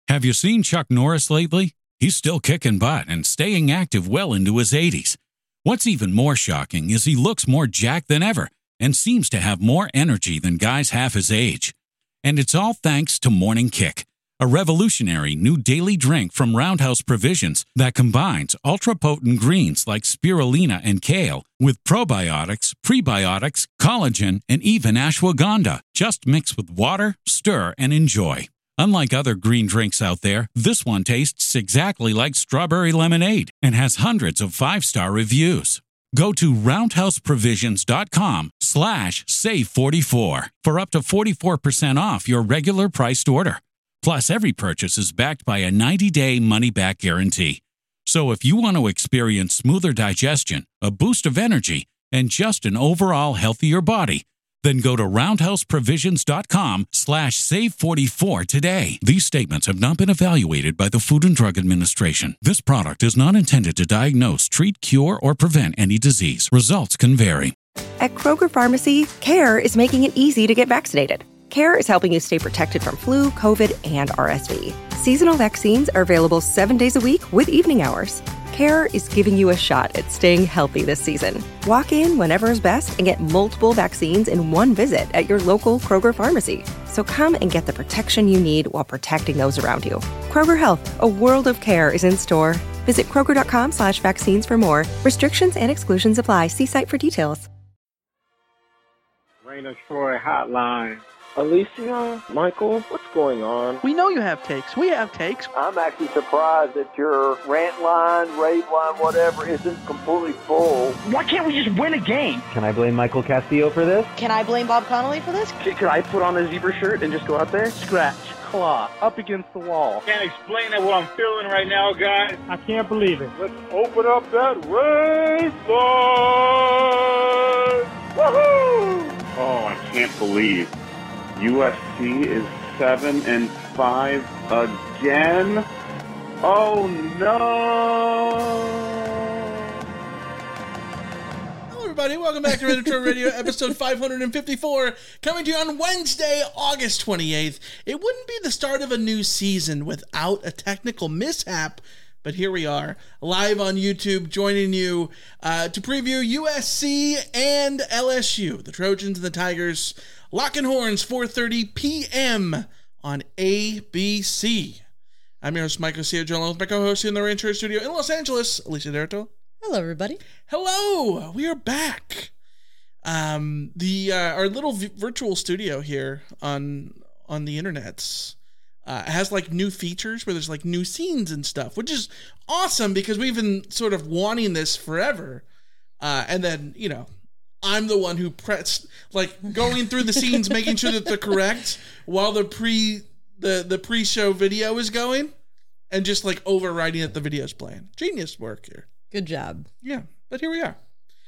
Have you seen Chuck Norris lately? He's still kicking butt and staying active well into his 80s. What's even more shocking is he looks more jacked than ever and seems to have more energy than guys half his age. And it's all thanks to Morning Kick, a revolutionary new daily drink from Roundhouse Provisions that combines ultra-potent greens like spirulina and kale with probiotics, prebiotics, collagen, and even ashwagandha. Just mix with water, stir, and enjoy. Unlike other green drinks out there, this one tastes exactly like strawberry lemonade and has hundreds of 5-star reviews. Go to roundhouseprovisions.com/save44 for up to 44% off your regular priced order. Plus, every purchase is backed by a 90-day money-back guarantee. So if you want to experience smoother digestion, a boost of energy, and just an overall healthier body, then go to roundhouseprovisions.com/save44 today. These statements have not been evaluated by the Food and Drug Administration. This product is not intended to diagnose, treat, cure, or prevent any disease. Results can vary. At Kroger Pharmacy, CARE is making it easy to get vaccinated. CARE is helping you stay protected from flu, COVID, and RSV. Seasonal vaccines are available 7 days a week with evening hours. CARE is giving you a shot at staying healthy this season. Walk in whenever is best and get multiple vaccines in one visit at your local Kroger pharmacy. So come and get the protection you need while protecting those around you. Kroger Health, a world of care is in store. Visit Kroger.com/vaccines for more. Restrictions and exclusions apply. See site for details. Raina Troy Hotline. Alicia, Michael, what's going on? We know you have takes. We have takes. I'm actually surprised that your rant line, rave line, whatever, isn't completely full. Why can't we just win a game? Can I blame Michael Castillo for this? Can I blame Bob Connolly for this? Could I put on a zebra shirt and just go out there? Scratch, claw, up against the wall. Can't explain what I'm feeling right now, guys. I can't believe it. Let's open up that race line! Woohoo! Oh, I can't believe USC is 7-5 again. Oh no! Hello, everybody. Welcome back to Retro Radio, episode 554, coming to you on Wednesday, August 28th. It wouldn't be the start of a new season without a technical mishap, but here we are, live on YouTube, joining you to preview USC and LSU, the Trojans and the Tigers. Locking Horns, 4:30 p.m. on ABC. I'm your host, Michael C. Jones, with my co-host in the Rancher Studio in Los Angeles, Alicia Derto. Hello, everybody. Hello, we are back. Our little virtual studio here on the internets has like new features where there's like new scenes and stuff, which is awesome because we've been sort of wanting this forever. And then, you know, I'm the one who pressed, like, going through the scenes, making sure that they're correct while the pre-show video is going, and just like overriding that the video's playing. Genius work here. Good job. Yeah, but here we are.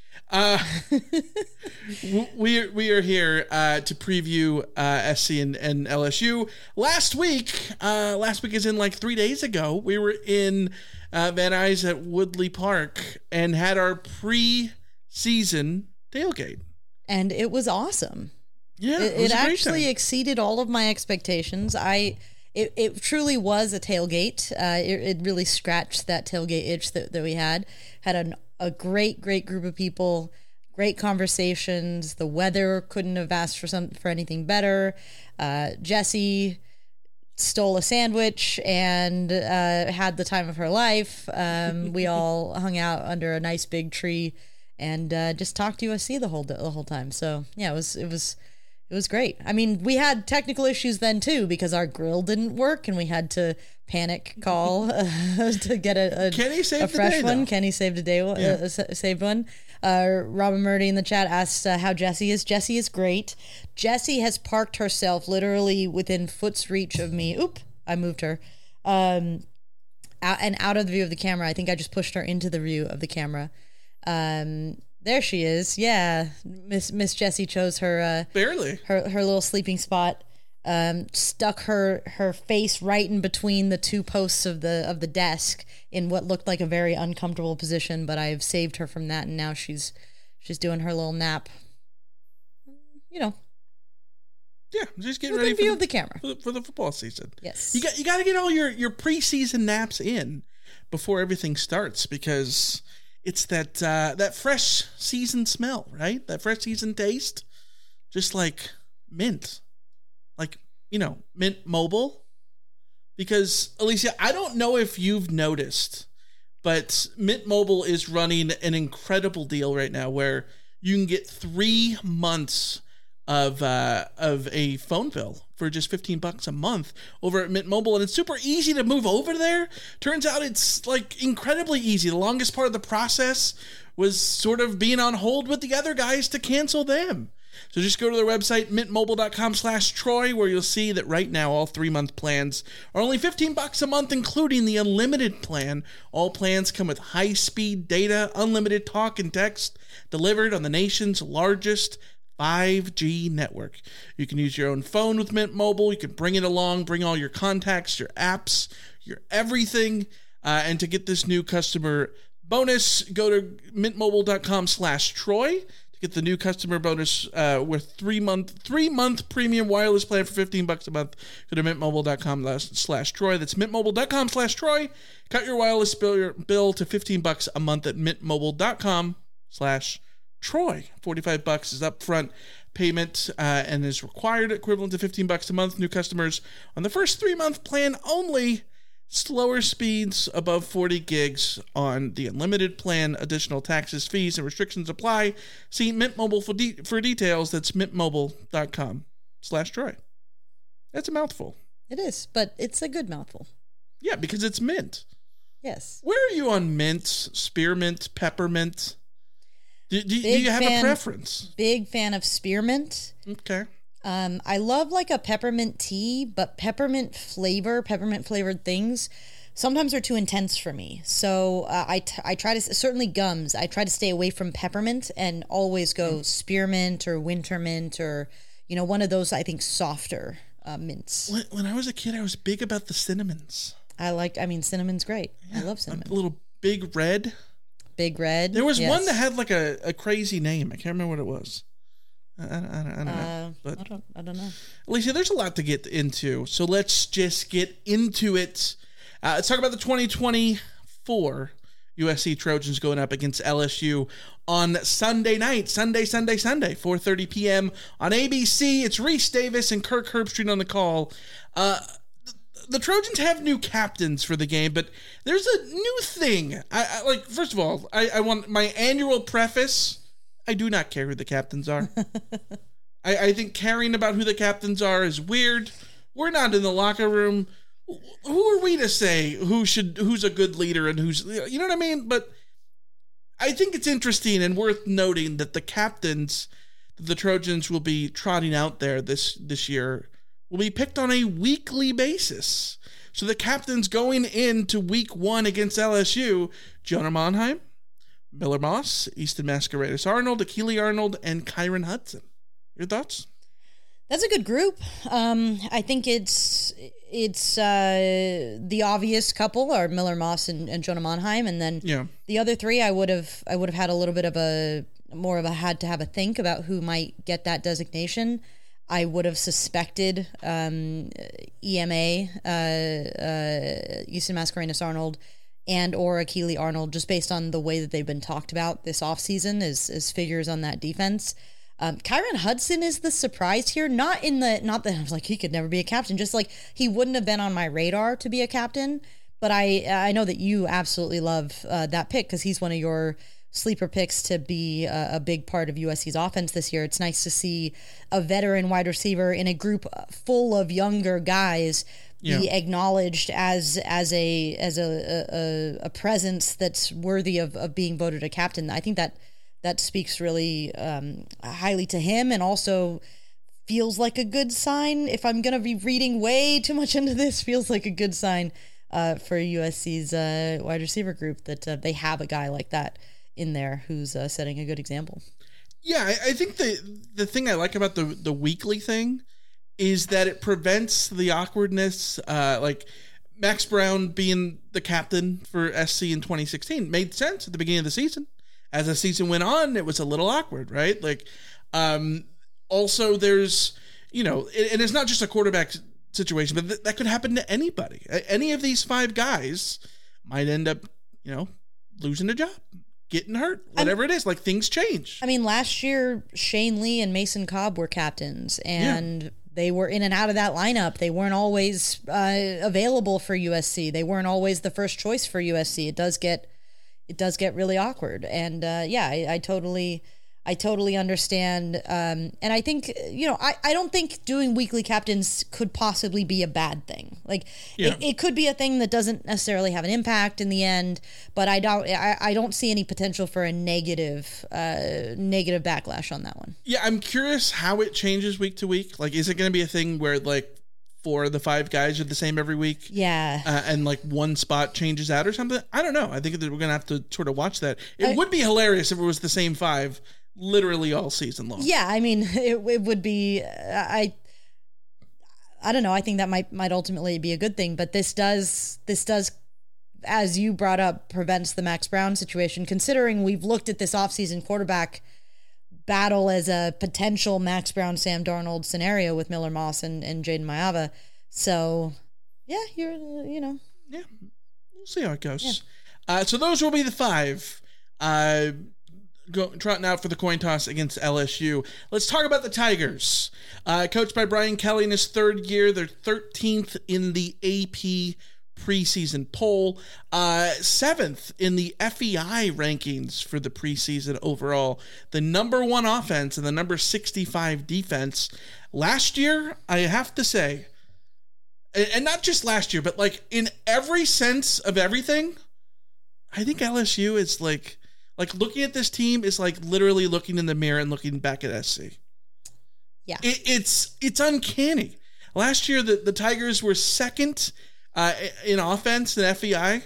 We are here to preview SC and LSU. Last week is in like 3 days ago, we were in Van Nuys at Woodley Park and had our pre-season tailgate, and it was awesome. Yeah, it actually exceeded all of my expectations. It truly was a tailgate. It really scratched that tailgate itch that we had a great group of people, great conversations. The weather couldn't have asked for anything better. Jesse stole a sandwich and had the time of her life. We all hung out under a nice big tree and just talked USC the whole time. So yeah, it was great. I mean, we had technical issues then too because our grill didn't work and we had to panic call to get a fresh one. Kenny saved a day. Saved one. Robin Murdy in the chat asked how Jessie is. Jessie is great. Jessie has parked herself literally within foot's reach of me. Oop! I moved her. Out of the view of the camera. I think I just pushed her into the view of the camera. There she is. Yeah, Miss Jessie chose her barely her little sleeping spot. Stuck her face right in between the two posts of the desk in what looked like a very uncomfortable position, but I've saved her from that, and now she's doing her little nap. You know, Yeah, just getting With ready a view of the camera for the football season. Yes, you got to get all your preseason naps in before everything starts, because it's that fresh season smell, right? That fresh season taste, just like mint, like Mint Mobile. Because Alicia, I don't know if you've noticed, but Mint Mobile is running an incredible deal right now where you can get 3 months of a phone bill for just $15 a month over at Mint Mobile, and it's super easy to move over there. Turns out it's like incredibly easy. The longest part of the process was sort of being on hold with the other guys to cancel them. So just go to their website, mintmobile.com/Troy, where you'll see that right now all 3-month plans are only $15 a month, including the unlimited plan. All plans come with high-speed data, unlimited talk and text, delivered on the nation's largest 5G network. You can use your own phone with Mint Mobile. You can bring it along, bring all your contacts, your apps, your everything. And to get this new customer bonus, go to mintmobile.com/Troy. Get the new customer bonus with 3-month premium wireless plan for $15 a month. Go to mintmobile.com/Troy. That's mintmobile.com/Troy. Cut your wireless bill to $15 a month at mintmobile.com/Troy. $45 is upfront payment and is required, equivalent to $15 a month. New customers on the first 3-month plan only. Slower speeds above 40 gigs on the unlimited plan. Additional taxes, fees, and restrictions apply. See Mint Mobile for details. That's mintmobile.com/Troy. That's a mouthful. it is, but it's a good mouthful. Yeah, because it's mint. Yes. Where are you on mint, spearmint, peppermint? Do you have a preference? Big fan of spearmint. Okay. I love like a peppermint tea, but peppermint flavored things sometimes are too intense for me. So I try to, certainly gums, I try to stay away from peppermint and always go spearmint or wintermint or, one of those, I think, softer mints. When I was a kid, I was big about the cinnamons. Cinnamon's great. Yeah, I love cinnamon. A little Big Red. Big Red. There was one that had like a crazy name. I can't remember what it was. I don't know. But I don't know. Alicia, there's a lot to get into, so let's just get into it. Let's talk about the 2024 USC Trojans going up against LSU on Sunday night. Sunday, 4:30 p.m. on ABC. It's Reese Davis and Kirk Herbstreit on the call. The Trojans have new captains for the game, but there's a new thing. First of all, I want my annual preface. I do not care who the captains are. I think caring about who the captains are is weird. We're not in the locker room. Who are we to say who's a good leader and who's, you know what I mean? But I think it's interesting and worth noting that the captains that the Trojans will be trotting out there this year will be picked on a weekly basis. So the captains going into week 1 against LSU, Jonah Monheim, Miller Moss, Easton Mascarenas Arnold, Akili Arnold, and Kyron Hudson. Your thoughts? That's a good group. I think it's the obvious couple are Miller Moss and Jonah Monheim, and then the other three I would have had a little bit of had to have a think about who might get that designation. I would have suspected EMA, Easton Mascarenas Arnold, and or Akili Arnold, just based on the way that they've been talked about this offseason as figures on that defense. Kyron Hudson is the surprise here. Not that I was like, he could never be a captain, just like he wouldn't have been on my radar to be a captain. But I know that you absolutely love that pick because he's one of your sleeper picks to be a big part of USC's offense this year. It's nice to see a veteran wide receiver in a group full of younger guys be acknowledged as a presence that's worthy of being voted a captain. I think that speaks really highly to him, and also feels like a good sign. If I'm going to be reading way too much into this, feels like a good sign for USC's wide receiver group that they have a guy like that in there who's setting a good example. Yeah, I think the thing I like about the weekly thing is that it prevents the awkwardness. Like Max Brown being the captain for SC in 2016 made sense at the beginning of the season. As the season went on, it was a little awkward, right? Like, also there's, and it's not just a quarterback situation, but that could happen to anybody. Any of these 5 guys might end up, losing a job, getting hurt, whatever it is. Like, things change. I mean, last year, Shane Lee and Mason Cobb were captains, and they were in and out of that lineup. They weren't always available for USC. They weren't always the first choice for USC. It does get really awkward. And I totally understand. And I think, I don't think doing weekly captains could possibly be a bad thing. Like, it could be a thing that doesn't necessarily have an impact in the end, but I don't see any potential for a negative backlash on that one. Yeah, I'm curious how it changes week to week. Like, is it going to be a thing where, like, 4 of the 5 guys are the same every week? Yeah. And like one spot changes out or something? I don't know. I think that we're going to have to sort of watch that. It would be hilarious if it was the same 5 literally all season long. Yeah, I mean, it would be. I don't know. I think that might ultimately be a good thing, but this does, as you brought up, prevents the Max Brown situation. Considering we've looked at this offseason quarterback battle as a potential Max Brown, Sam Darnold scenario with Miller Moss and Jaden Maiava. So, yeah, Yeah, we'll see how it goes. Yeah. So those will be the 5. Trotting out for the coin toss against LSU. Let's talk about the Tigers. Coached by Brian Kelly in his 3rd year. They're 13th in the AP preseason poll. 7th in the FEI rankings for the preseason overall. The number 1 offense and the number 65 defense. Last year, I have to say, and not just last year, but like in every sense of everything, I think LSU is like looking at this team is like literally looking in the mirror and looking back at SC. Yeah. It's uncanny. Last year, the Tigers were 2nd in offense in FEI,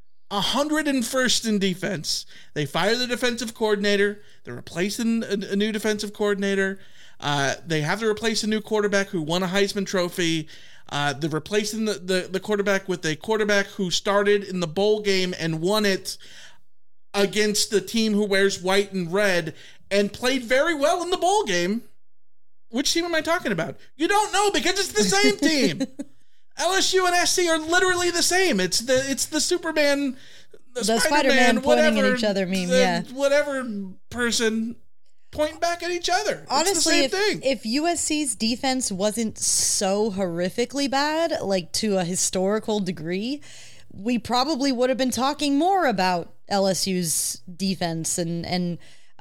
101st in defense. They fired the defensive coordinator. They're replacing a new defensive coordinator. They have to replace a new quarterback who won a Heisman Trophy. They're replacing the quarterback with a quarterback who started in the bowl game and won it against the team who wears white and red and played very well in the bowl game. Which team am I talking about? You don't know because it's the same team. LSU and SC are literally the same. It's the Superman, the Spider-Man, pointing at each other meme. Whatever person pointing back at each other. Honestly, it's the same thing. If USC's defense wasn't so horrifically bad, like to a historical degree, we probably would have been talking more about LSU's defense and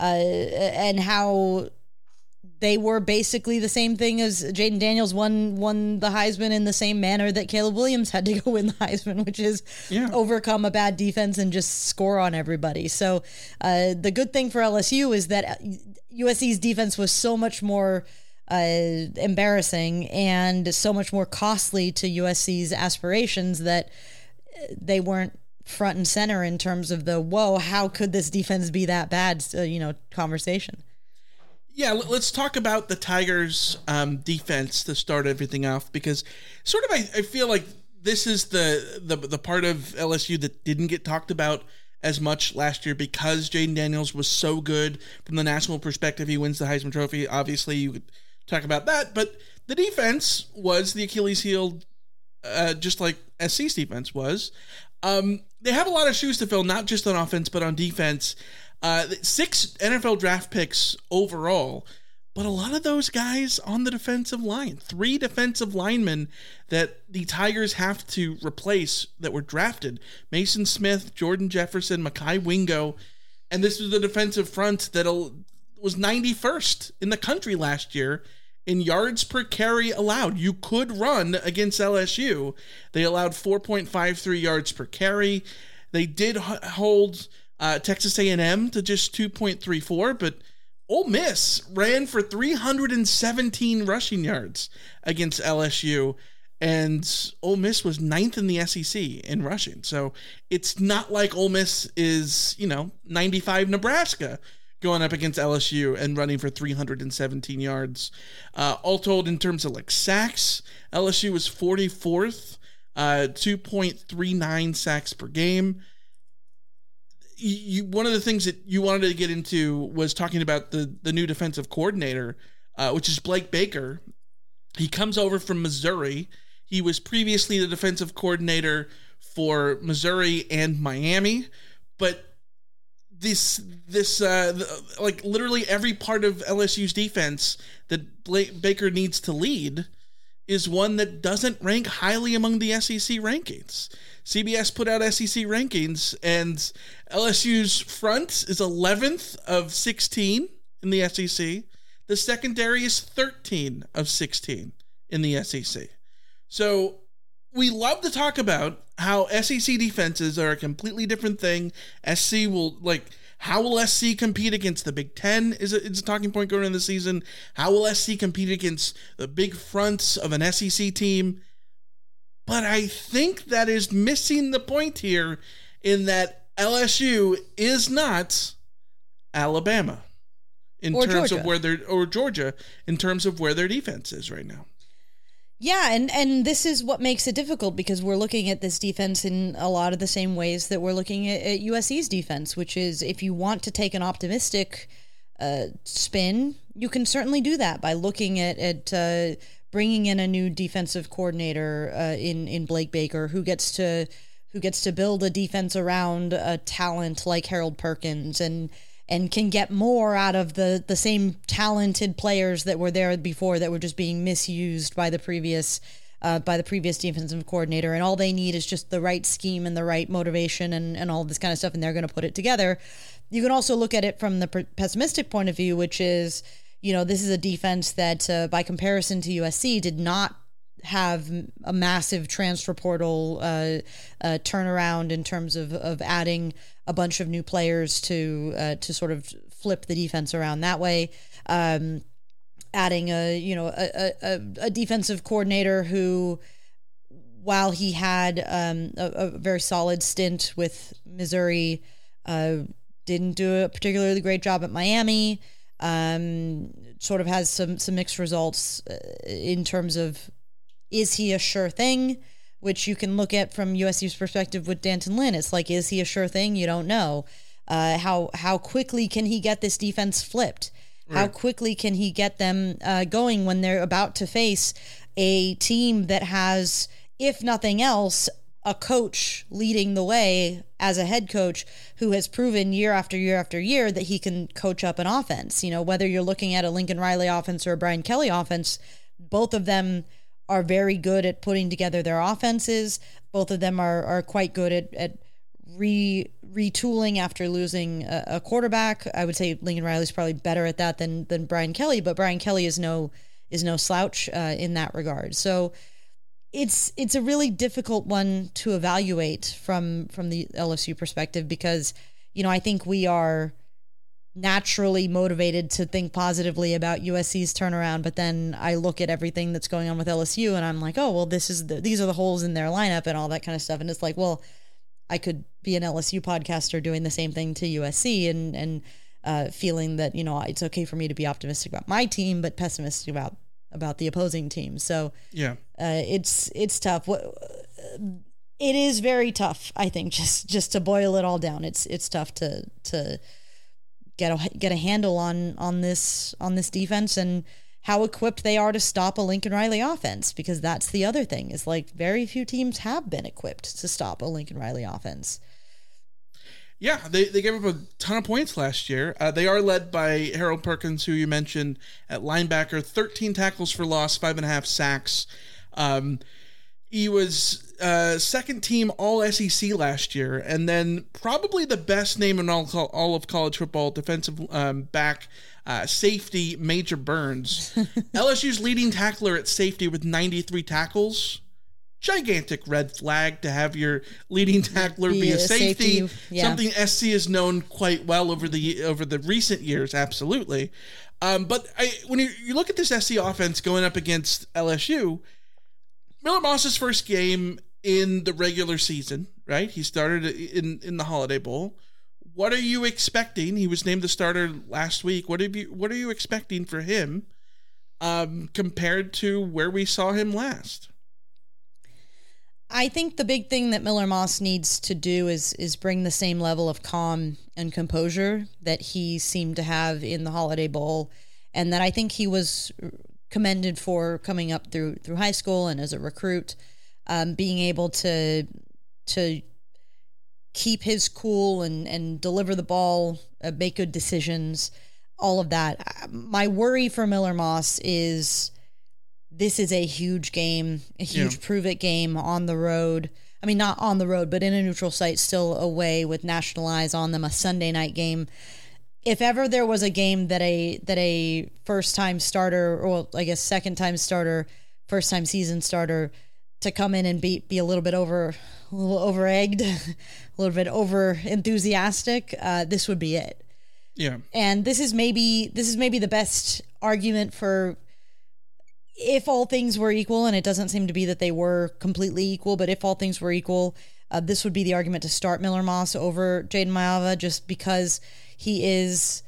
how they were basically the same thing as Jaden Daniels won the Heisman in the same manner that Caleb Williams had to go win the Heisman, which is overcome a bad defense and just score on everybody. So the good thing for LSU is that USC's defense was so much more embarrassing and so much more costly to USC's aspirations that they weren't front and center in terms of the, whoa, how could this defense be that bad, conversation. Yeah, let's talk about the Tigers' defense to start everything off, because sort of I feel like this is the part of LSU that didn't get talked about as much last year because Jaden Daniels was so good from the national perspective. He wins the Heisman Trophy. Obviously, you could talk about that, but the defense was the Achilles heel, just like SC's defense was. They have a lot of shoes to fill, not just on offense, but on defense. 6 NFL draft picks overall, but a lot of those guys on the defensive line. 3 defensive linemen that the Tigers have to replace that were drafted. Mason Smith, Jordan Jefferson, Mekhi Wingo, and this was the defensive front that was 91st in the country last year in yards per carry allowed. You could run against LSU. They allowed 4.53 yards per carry. They did hold Texas A&M to just 2.34, but Ole Miss ran for 317 rushing yards against LSU, and Ole Miss was 9th in the SEC in rushing. So it's not like Ole Miss is, 95 Nebraska going up against LSU and running for 317 yards. All told, in terms of sacks, LSU was 44th, 2.39 sacks per game. One of the things that you wanted to get into was talking about the new defensive coordinator, which is Blake Baker. He comes over from Missouri. He was previously the defensive coordinator for Missouri and Miami, but like literally every part of LSU's defense that Baker needs to lead is one that doesn't rank highly among the SEC rankings. CBS put out SEC rankings, and LSU's front is 11th of 16 in the SEC. The secondary is 13 of 16 in the SEC. So we love to talk about how SEC defenses are a completely different thing. How will SC compete against the Big Ten is a talking point going into the season. How will SC compete against the big fronts of an SEC team? But I think that is missing the point here in that LSU is not Alabama or Georgia in terms of where their defense is right now. Yeah, and this is what makes it difficult because we're looking at this defense in a lot of the same ways that we're looking at USC's defense, which is if you want to take an optimistic spin, you can certainly do that by looking at bringing in a new defensive coordinator in Blake Baker who gets to build a defense around a talent like Harold Perkins and can get more out of the same talented players that were there before that were just being misused by the previous defensive coordinator. And all they need is just the right scheme and the right motivation and all this kind of stuff, and they're going to put it together. You can also look at it from the pessimistic point of view, which is, this is a defense that, by comparison to USC, did not have a massive transfer portal turnaround in terms of adding a bunch of new players to sort of flip the defense around that way. Adding a defensive coordinator who, while he had a very solid stint with Missouri, didn't do a particularly great job at Miami. Sort of has some mixed results in terms of, is he a sure thing? Which you can look at from USC's perspective with D'Anton Lynn. It's like, is he a sure thing? You don't know. How quickly can he get this defense flipped? Right. How quickly can he get them going when they're about to face a team that has, if nothing else, a coach leading the way as a head coach who has proven year after year after year that he can coach up an offense. Whether you're looking at a Lincoln Riley offense or a Brian Kelly offense, both of them are very good at putting together their offenses. Both of them are quite good at retooling after losing a quarterback. I would say Lincoln Riley's probably better at that than Brian Kelly, but Brian Kelly is no slouch in that regard. So it's a really difficult one to evaluate from the LSU perspective because, I think we are naturally motivated to think positively about USC's turnaround, but then I look at everything that's going on with LSU and I'm like, oh, well, these are the holes in their lineup and all that kind of stuff. And it's like, well, I could be an LSU podcaster doing the same thing to USC and feeling that, it's okay for me to be optimistic about my team, but pessimistic about the opposing team. So yeah, it's tough. It is very tough, I think, just to boil it all down. It's tough to get a handle on this defense and how equipped they are to stop a Lincoln Riley offense, because that's the other thing is like very few teams have been equipped to stop a Lincoln Riley offense. Yeah, they gave up a ton of points last year. They are led by Harold Perkins, who you mentioned at linebacker, 13 tackles for loss, 5.5 sacks. He was second team All SEC last year, and then probably the best name in all of college football, defensive back, safety, Major Burns. LSU's leading tackler at safety with 93 tackles. Gigantic red flag to have your leading tackler be a safety. Yeah. Something SC has known quite well over the recent years, absolutely. But when you look at this SC offense going up against LSU, Miller Moss's first game in the regular season, right? He started in the Holiday Bowl. What are you expecting? He was named the starter last week. What are you expecting for him compared to where we saw him last? I think the big thing that Miller Moss needs to do is bring the same level of calm and composure that he seemed to have in the Holiday Bowl, and that I think he was commended for coming up through high school and as a recruit, being able to keep his cool and deliver the ball, make good decisions, all of that. My worry for Miller Moss is this is a huge game, a huge prove-it game on the road. I mean, not on the road, but in a neutral site, still away with national eyes on them, a Sunday night game. If ever there was a game that a first-time starter, or I guess second-time starter, first-time season starter, to come in and be a little bit over-egged, a little bit over-enthusiastic, this would be it. Yeah. And this is maybe the best argument for, if all things were equal, and it doesn't seem to be that they were completely equal, but if all things were equal, this would be the argument to start Miller Moss over Jaden Maiava, just because he is,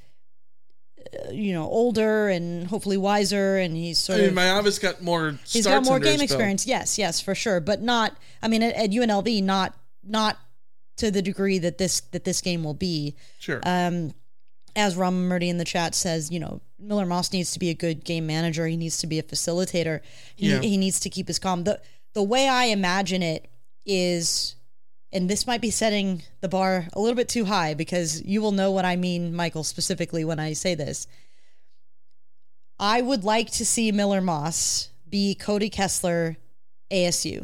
older and hopefully wiser, and he's Maiava's got more. He's got more game experience. Yes, for sure, but not. I mean, at UNLV, not to the degree that this game will be. Sure. As Ram Murdy in the chat says, Miller Moss needs to be a good game manager. He needs to be a facilitator. He needs to keep his calm. The way I imagine it is, and this might be setting the bar a little bit too high, because you will know what I mean, Michael, specifically when I say this. I would like to see Miller Moss be Cody Kessler, ASU,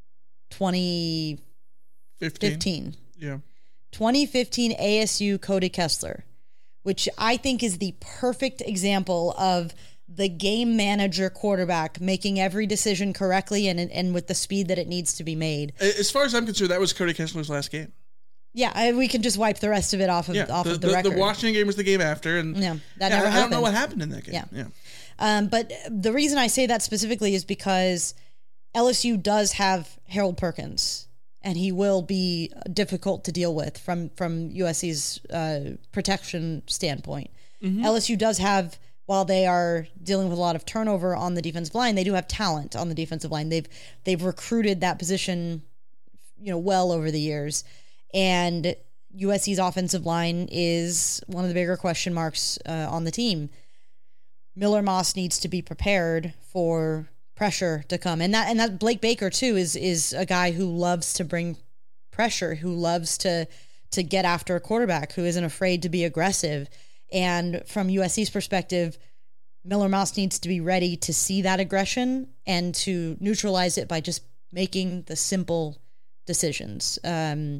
2015. Yeah. 2015 ASU Cody Kessler, which I think is the perfect example of the game manager quarterback making every decision correctly and with the speed that it needs to be made. As far as I'm concerned, that was Cody Kessler's last game. Yeah, we can just wipe the rest of it off of the record. The Washington game was the game after, and that never happened. I don't know what happened in that game. Yeah. But the reason I say that specifically is because LSU does have Harold Perkins, and he will be difficult to deal with from USC's protection standpoint. Mm-hmm. LSU does have, while they are dealing with a lot of turnover on the defensive line, they do have talent on the defensive line. They've recruited that position, well over the years, and USC's offensive line is one of the bigger question marks on the team. Miller Moss needs to be prepared for pressure to come, and that Blake Baker too is a guy who loves to bring pressure, who loves to get after a quarterback, who isn't afraid to be aggressive. And from USC's perspective, Miller Moss needs to be ready to see that aggression and to neutralize it by just making the simple decisions. A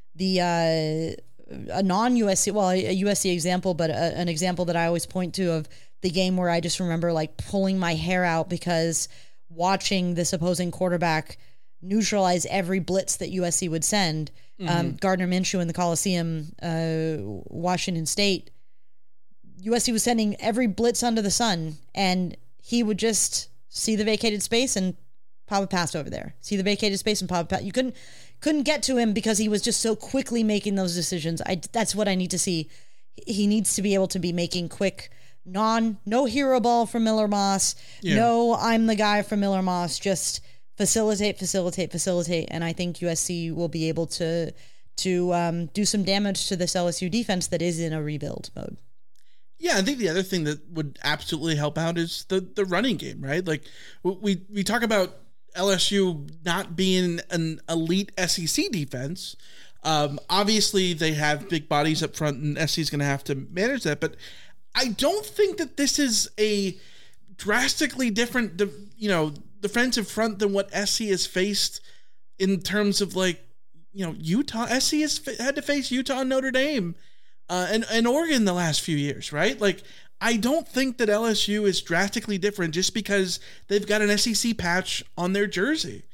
non-USC, well, a USC example, but an example that I always point to of the game where I just remember like pulling my hair out because watching this opposing quarterback neutralize every blitz that USC would send. Gardner Minshew in the Coliseum, Washington State, USC was sending every blitz under the sun, and he would just see the vacated space and pop a pass over there. See the vacated space and pop a pass. You couldn't get to him because he was just so quickly making those decisions. That's what I need to see. He needs to be able to be making quick, no hero ball from Miller Moss. Yeah. No, I'm the guy from Miller Moss. Just facilitate. And I think USC will be able to do some damage to this LSU defense that is in a rebuild mode. Yeah, I think the other thing that would absolutely help out is the running game, right? Like we talk about LSU not being an elite SEC defense. Obviously, they have big bodies up front, and SC is going to have to manage that. But I don't think that this is a drastically different, defensive front than what SC has faced in terms of Utah. SC has had to face Utah and Notre Dame. And Oregon the last few years, right? Like, I don't think that LSU is drastically different just because they've got an SEC patch on their jersey.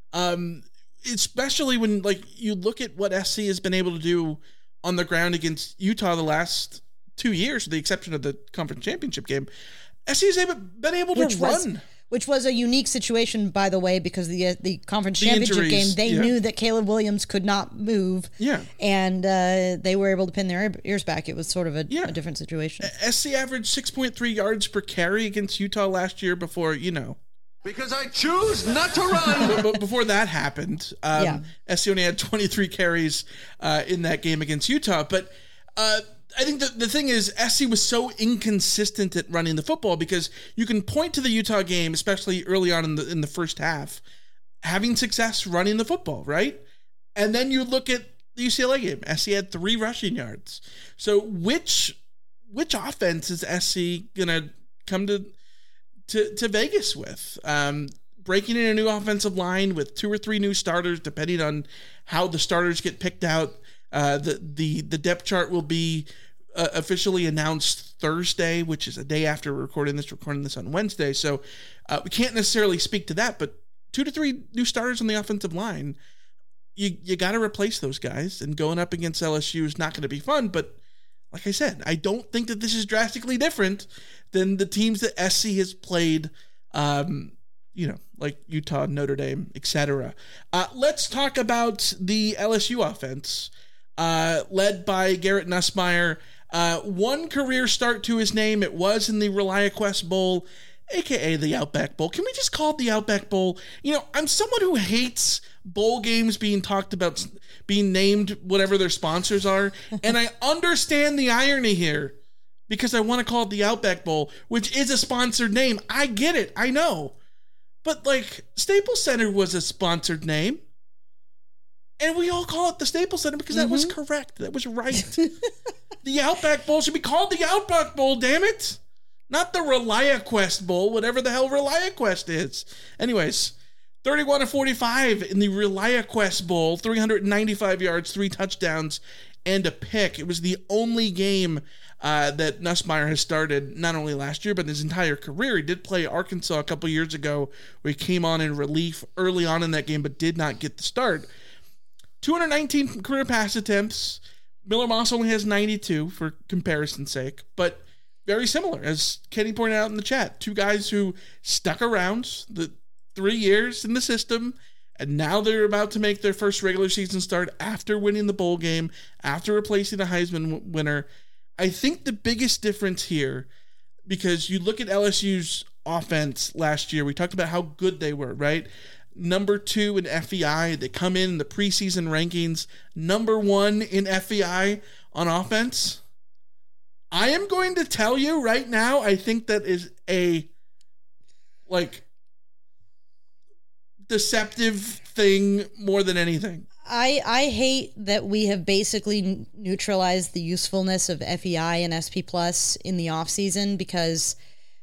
Especially when, you look at what SC has been able to do on the ground against Utah the last 2 years, with the exception of the conference championship game. SC has been able to run. Which was a unique situation, by the way, because the conference championship game, they knew that Caleb Williams could not move. Yeah. And they were able to pin their ears back. It was sort of a different situation. SC averaged 6.3 yards per carry against Utah last year before, Because I choose not to run. But before that happened, SC only had 23 carries in that game against Utah. But I think the thing is, SC was so inconsistent at running the football because you can point to the Utah game, especially early on in the first half, having success running the football, right? And then you look at the UCLA game. SC had 3 rushing yards. So which offense is SC gonna come to Vegas with? Breaking in a new offensive line with 2 or 3 new starters, depending on how the starters get picked out. The depth chart will be officially announced Thursday, which is a day after we're recording this on Wednesday. So we can't necessarily speak to that, but 2 to 3 new starters on the offensive line. You got to replace those guys, and going up against LSU is not going to be fun. But like I said, I don't think that this is drastically different than the teams that SC has played, like Utah, Notre Dame, etc. Let's talk about the LSU offense, led by Garrett Nussmeier. 1 career start to his name. It was in the ReliaQuest Bowl, a.k.a. the Outback Bowl. Can we just call it the Outback Bowl? I'm someone who hates bowl games being talked about, being named whatever their sponsors are, and I understand the irony here because I want to call it the Outback Bowl, which is a sponsored name. I get it. I know. But, Staples Center was a sponsored name, and we all call it the Staples Center because that was correct. That was right. The Outback Bowl should be called the Outback Bowl, damn it. Not the ReliaQuest Bowl, whatever the hell ReliaQuest is. Anyways, 31-45 in the ReliaQuest Bowl, 395 yards, 3 touchdowns, and a pick. It was the only game that Nussmeier has started, not only last year, but his entire career. He did play Arkansas a couple years ago, where he came on in relief early on in that game, but did not get the start. 219 career pass attempts. Miller Moss only has 92 for comparison's sake, but very similar, as Kenny pointed out in the chat. 2 guys who stuck around the 3 years in the system, and now they're about to make their first regular season start after winning the bowl game, after replacing a Heisman winner. I think the biggest difference here, because you look at LSU's offense last year, we talked about how good they were, right? Number 2 in FEI. They come in the preseason rankings, number 1 in FEI on offense. I am going to tell you right now, I think that is a deceptive thing more than anything. I hate that we have basically neutralized the usefulness of FEI and SP Plus in the offseason, because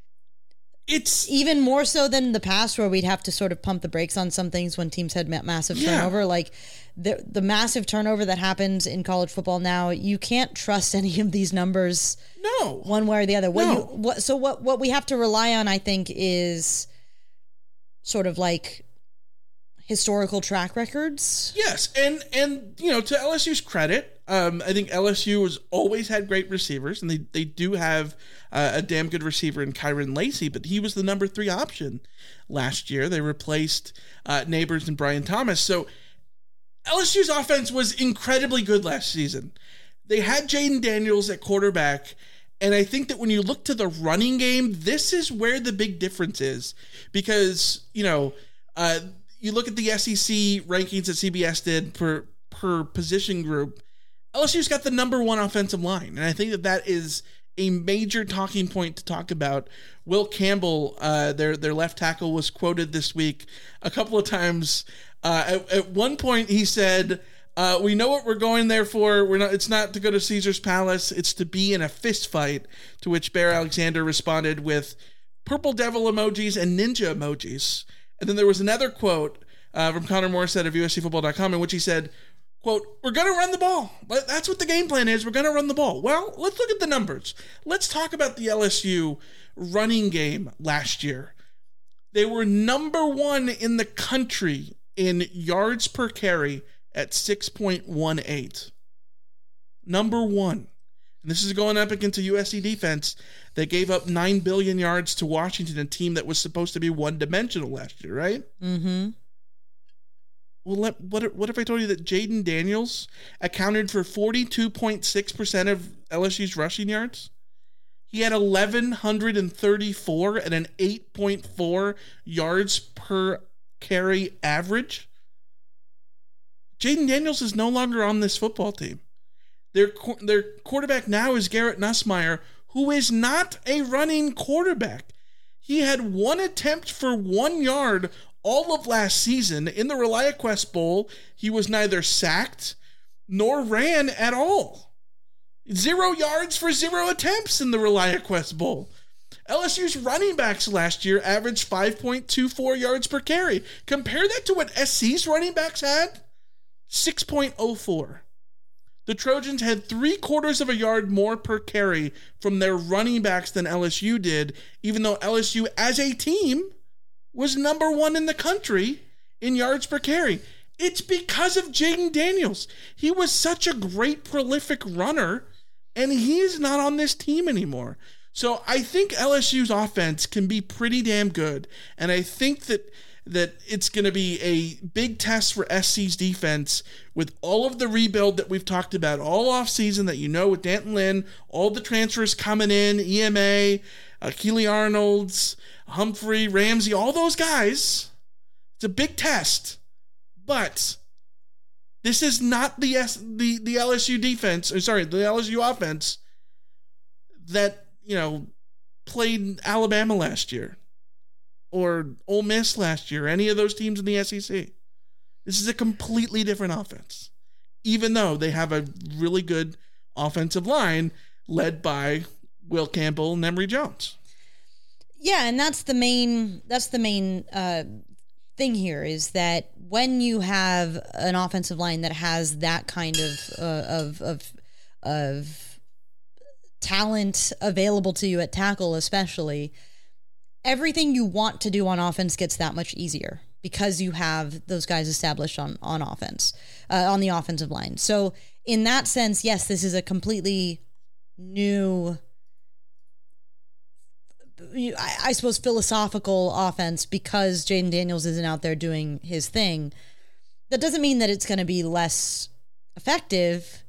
it's even more so than in the past, where we'd have to sort of pump the brakes on some things when teams had massive turnover. Like the massive turnover that happens in college football now, you can't trust any of these numbers. No, one way or the other. What we have to rely on, I think, is sort of like historical track records. Yes, and to LSU's credit, I think LSU has always had great receivers, and they do have a damn good receiver in Kyron Lacey, but he was the number 3 option last year. They replaced Neighbors and Brian Thomas. So LSU's offense was incredibly good last season. They had Jaden Daniels at quarterback, and I think that when you look to the running game, this is where the big difference is, because, you look at the SEC rankings that CBS did per position group, LSU's got the number 1 offensive line, and I think that is a major talking point to talk about. Will Campbell, their left tackle, was quoted this week a couple of times. At one point, he said, "We know what we're going there for. It's not to go to Caesar's Palace. It's to be in a fist fight." To which Bear Alexander responded with purple devil emojis and ninja emojis. And then there was another quote from Connor Morissette of USCFootball.com in which he said, quote, "We're going to run the ball. That's what the game plan is. We're going to run the ball." Well, let's look at the numbers. Let's talk about the LSU running game last year. They were number 1 in the country in yards per carry at 6.18. Number 1. And this is going up against a USC defense that gave up 9 billion yards to Washington, a team that was supposed to be one-dimensional last year, right? Mm-hmm. Well, what if I told you that Jaden Daniels accounted for 42.6% of LSU's rushing yards? He had 1,134 and an 8.4 yards per carry average. Jaden Daniels is no longer on this football team. Their quarterback now is Garrett Nussmeier, who is not a running quarterback. He had one attempt for 1 yard all of last season. In the ReliaQuest Bowl, he was neither sacked nor ran at all. 0 yards for 0 attempts in the ReliaQuest Bowl. LSU's running backs last year averaged 5.24 yards per carry. Compare that to what SC's running backs had, 6.04. The Trojans had 3/4 of a yard more per carry from their running backs than LSU did, even though LSU as a team was number 1 in the country in yards per carry. It's because of Jayden Daniels. He was such a great, prolific runner, and he is not on this team anymore. So I think LSU's offense can be pretty damn good, and I think that it's going to be a big test for SC's defense with all of the rebuild that we've talked about all offseason that with D'Anton Lynn, all the transfers coming in, EMA, Keely Arnold's, Humphrey, Ramsey, all those guys. It's a big test, but this is not the LSU defense, the LSU offense that, played Alabama last year or Ole Miss last year, any of those teams in the SEC. This is a completely different offense, even though they have a really good offensive line led by Will Campbell and Emory Jones. Yeah, and that's the main thing here is that when you have an offensive line that has that kind of talent available to you at tackle, especially, everything you want to do on offense gets that much easier because you have those guys established on offense, on the offensive line. So in that sense, yes, this is a completely new, I suppose, philosophical offense because Jayden Daniels isn't out there doing his thing. That doesn't mean that it's going to be less effective.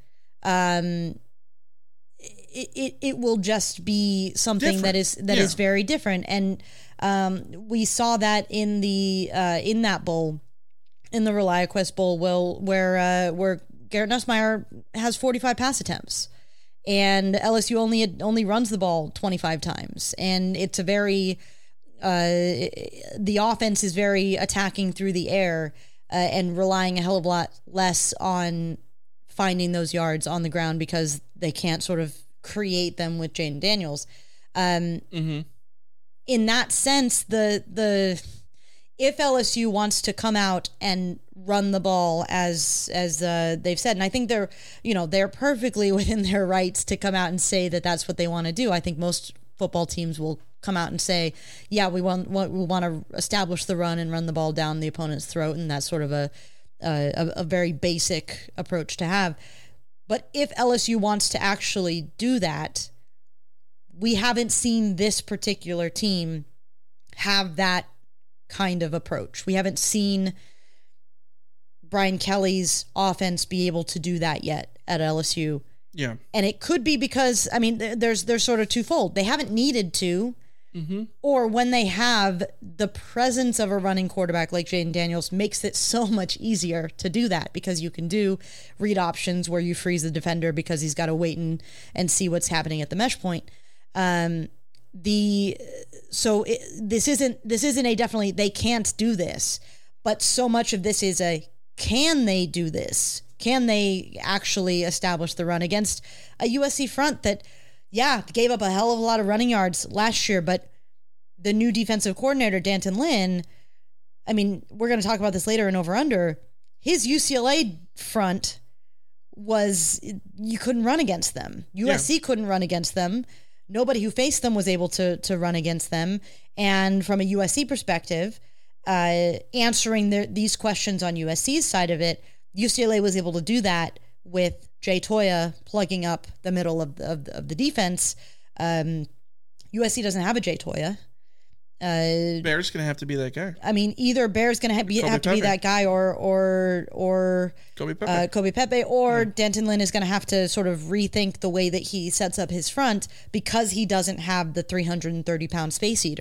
It will just be something different. that is very different, and we saw that in that bowl, in the ReliaQuest Bowl, where Garrett Nussmeier has 45 pass attempts, and LSU only runs the ball 25 times, and it's a very the offense is very attacking through the air and relying a hell of a lot less on finding those yards on the ground because they can't sort of create them with Jayden Daniels. In that sense, the if LSU wants to come out and run the ball as they've said, and I think they're perfectly within their rights to come out and say that that's what they want to do. I think most football teams will come out and say, yeah, we want to establish the run and run the ball down the opponent's throat, and that's sort of a very basic approach to have. But if LSU wants to actually do that, we haven't seen this particular team have that kind of approach. We haven't seen Brian Kelly's offense be able to do that yet at LSU. Yeah. And it could be because, there's sort of twofold. They haven't needed to, or when they have, the presence of a running quarterback like Jayden Daniels makes it so much easier to do that because you can do read options where you freeze the defender because he's got to wait and see what's happening at the mesh point. This isn't a definitely they can't do this, but so much of this is a can they do this? Can they actually establish the run against a USC front that, gave up a hell of a lot of running yards last year, but the new defensive coordinator, D'Anton Lynn, we're going to talk about this later in Over Under, his UCLA front was, you couldn't run against them. USC couldn't run against them. Nobody who faced them was able to run against them. And from a USC perspective, answering these questions on USC's side of it, UCLA was able to do that with Jay Toya plugging up the middle of the defense. USC doesn't have a Jay Toya. Bear's going to have to be that guy. Either Bear's going to have to be that guy or Kobe Pepe, or D'Anton Lynn is going to have to sort of rethink the way that he sets up his front because he doesn't have the 330-pound space eater.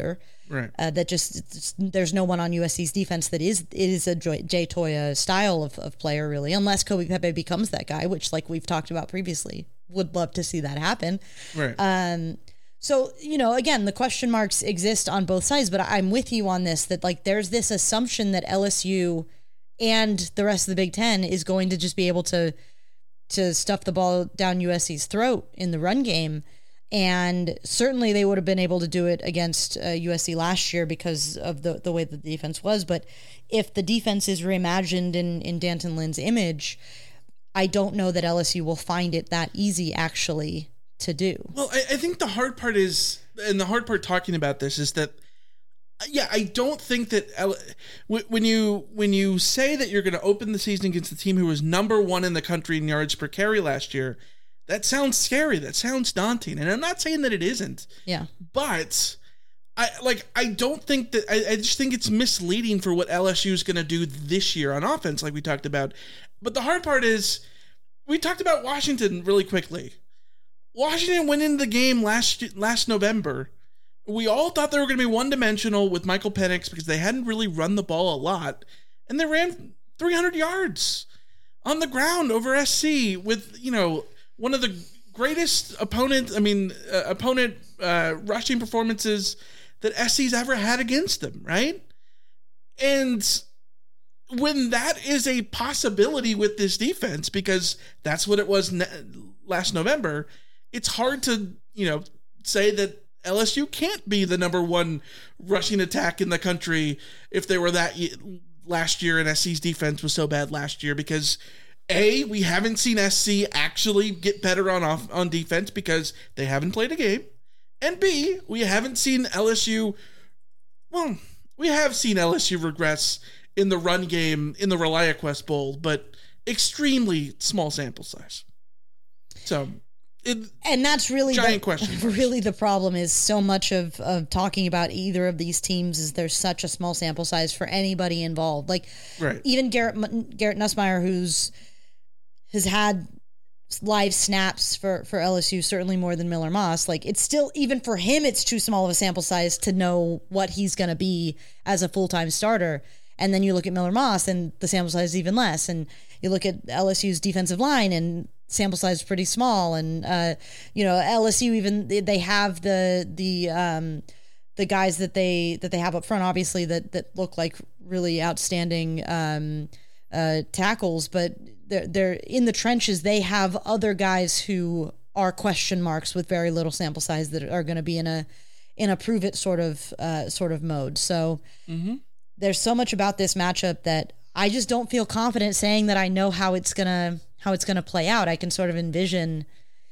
Right. There's no one on USC's defense that is a Jay Toya style of player, really, unless Kobe Pepe becomes that guy, which, like we've talked about previously, would love to see that happen. Right. So, again, the question marks exist on both sides, but I'm with you on this, that like there's this assumption that LSU and the rest of the Big Ten is going to just be able to stuff the ball down USC's throat in the run game. And certainly they would have been able to do it against USC last year because of the way the defense was. But if the defense is reimagined in D'Anton Lynn's image, I don't know that LSU will find it that easy actually to do. Well, I think the hard part is, and the hard part talking about this is that, I don't think that when you say that you're going to open the season against the team who was number 1 in the country in yards per carry last year, that sounds scary. That sounds daunting. And I'm not saying that it isn't. Yeah. But I don't think that, I just think it's misleading for what LSU is going to do this year on offense, like we talked about. But the hard part is, we talked about Washington really quickly. Washington went into the game last November. We all thought they were going to be one-dimensional with Michael Penix because they hadn't really run the ball a lot. And they ran 300 yards on the ground over SC with, one of the greatest opponent rushing performances that SC's ever had against them, right? And when that is a possibility with this defense, because that's what it was last November, it's hard to, say that LSU can't be the number 1 rushing attack in the country if they were that last year and SC's defense was so bad last year, because A, we haven't seen SC actually get better on defense because they haven't played a game, and B, we haven't seen LSU, we have seen LSU regress in the run game in the ReliaQuest Bowl, but extremely small sample size. So... and that's really giant question. Really, the problem is so much of talking about either of these teams is there's such a small sample size for anybody involved. Like, right. Even Garrett Nussmeier, has had live snaps for LSU, certainly more than Miller Moss. Like, it's still, even for him, it's too small of a sample size to know what he's going to be as a full-time starter. And then you look at Miller Moss, and the sample size is even less. And you look at LSU's defensive line, and sample size is pretty small. And LSU, even they have the guys that they have up front, obviously that look like really outstanding tackles, but they're in the trenches. They have other guys who are question marks with very little sample size that are going to be in a prove it sort of mode. So there's so much about this matchup that I just don't feel confident saying that I know how it's gonna play out. I can sort of envision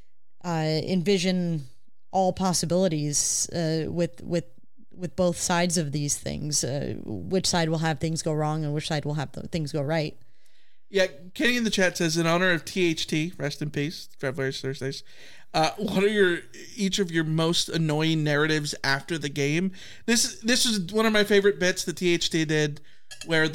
all possibilities with both sides of these things. Which side will have things go wrong and which side will have things go right. Yeah, Kenny in the chat says, in honor of THT, rest in peace, Travelers Thursdays, what are each of your most annoying narratives after the game? This is one of my favorite bits that THT did, where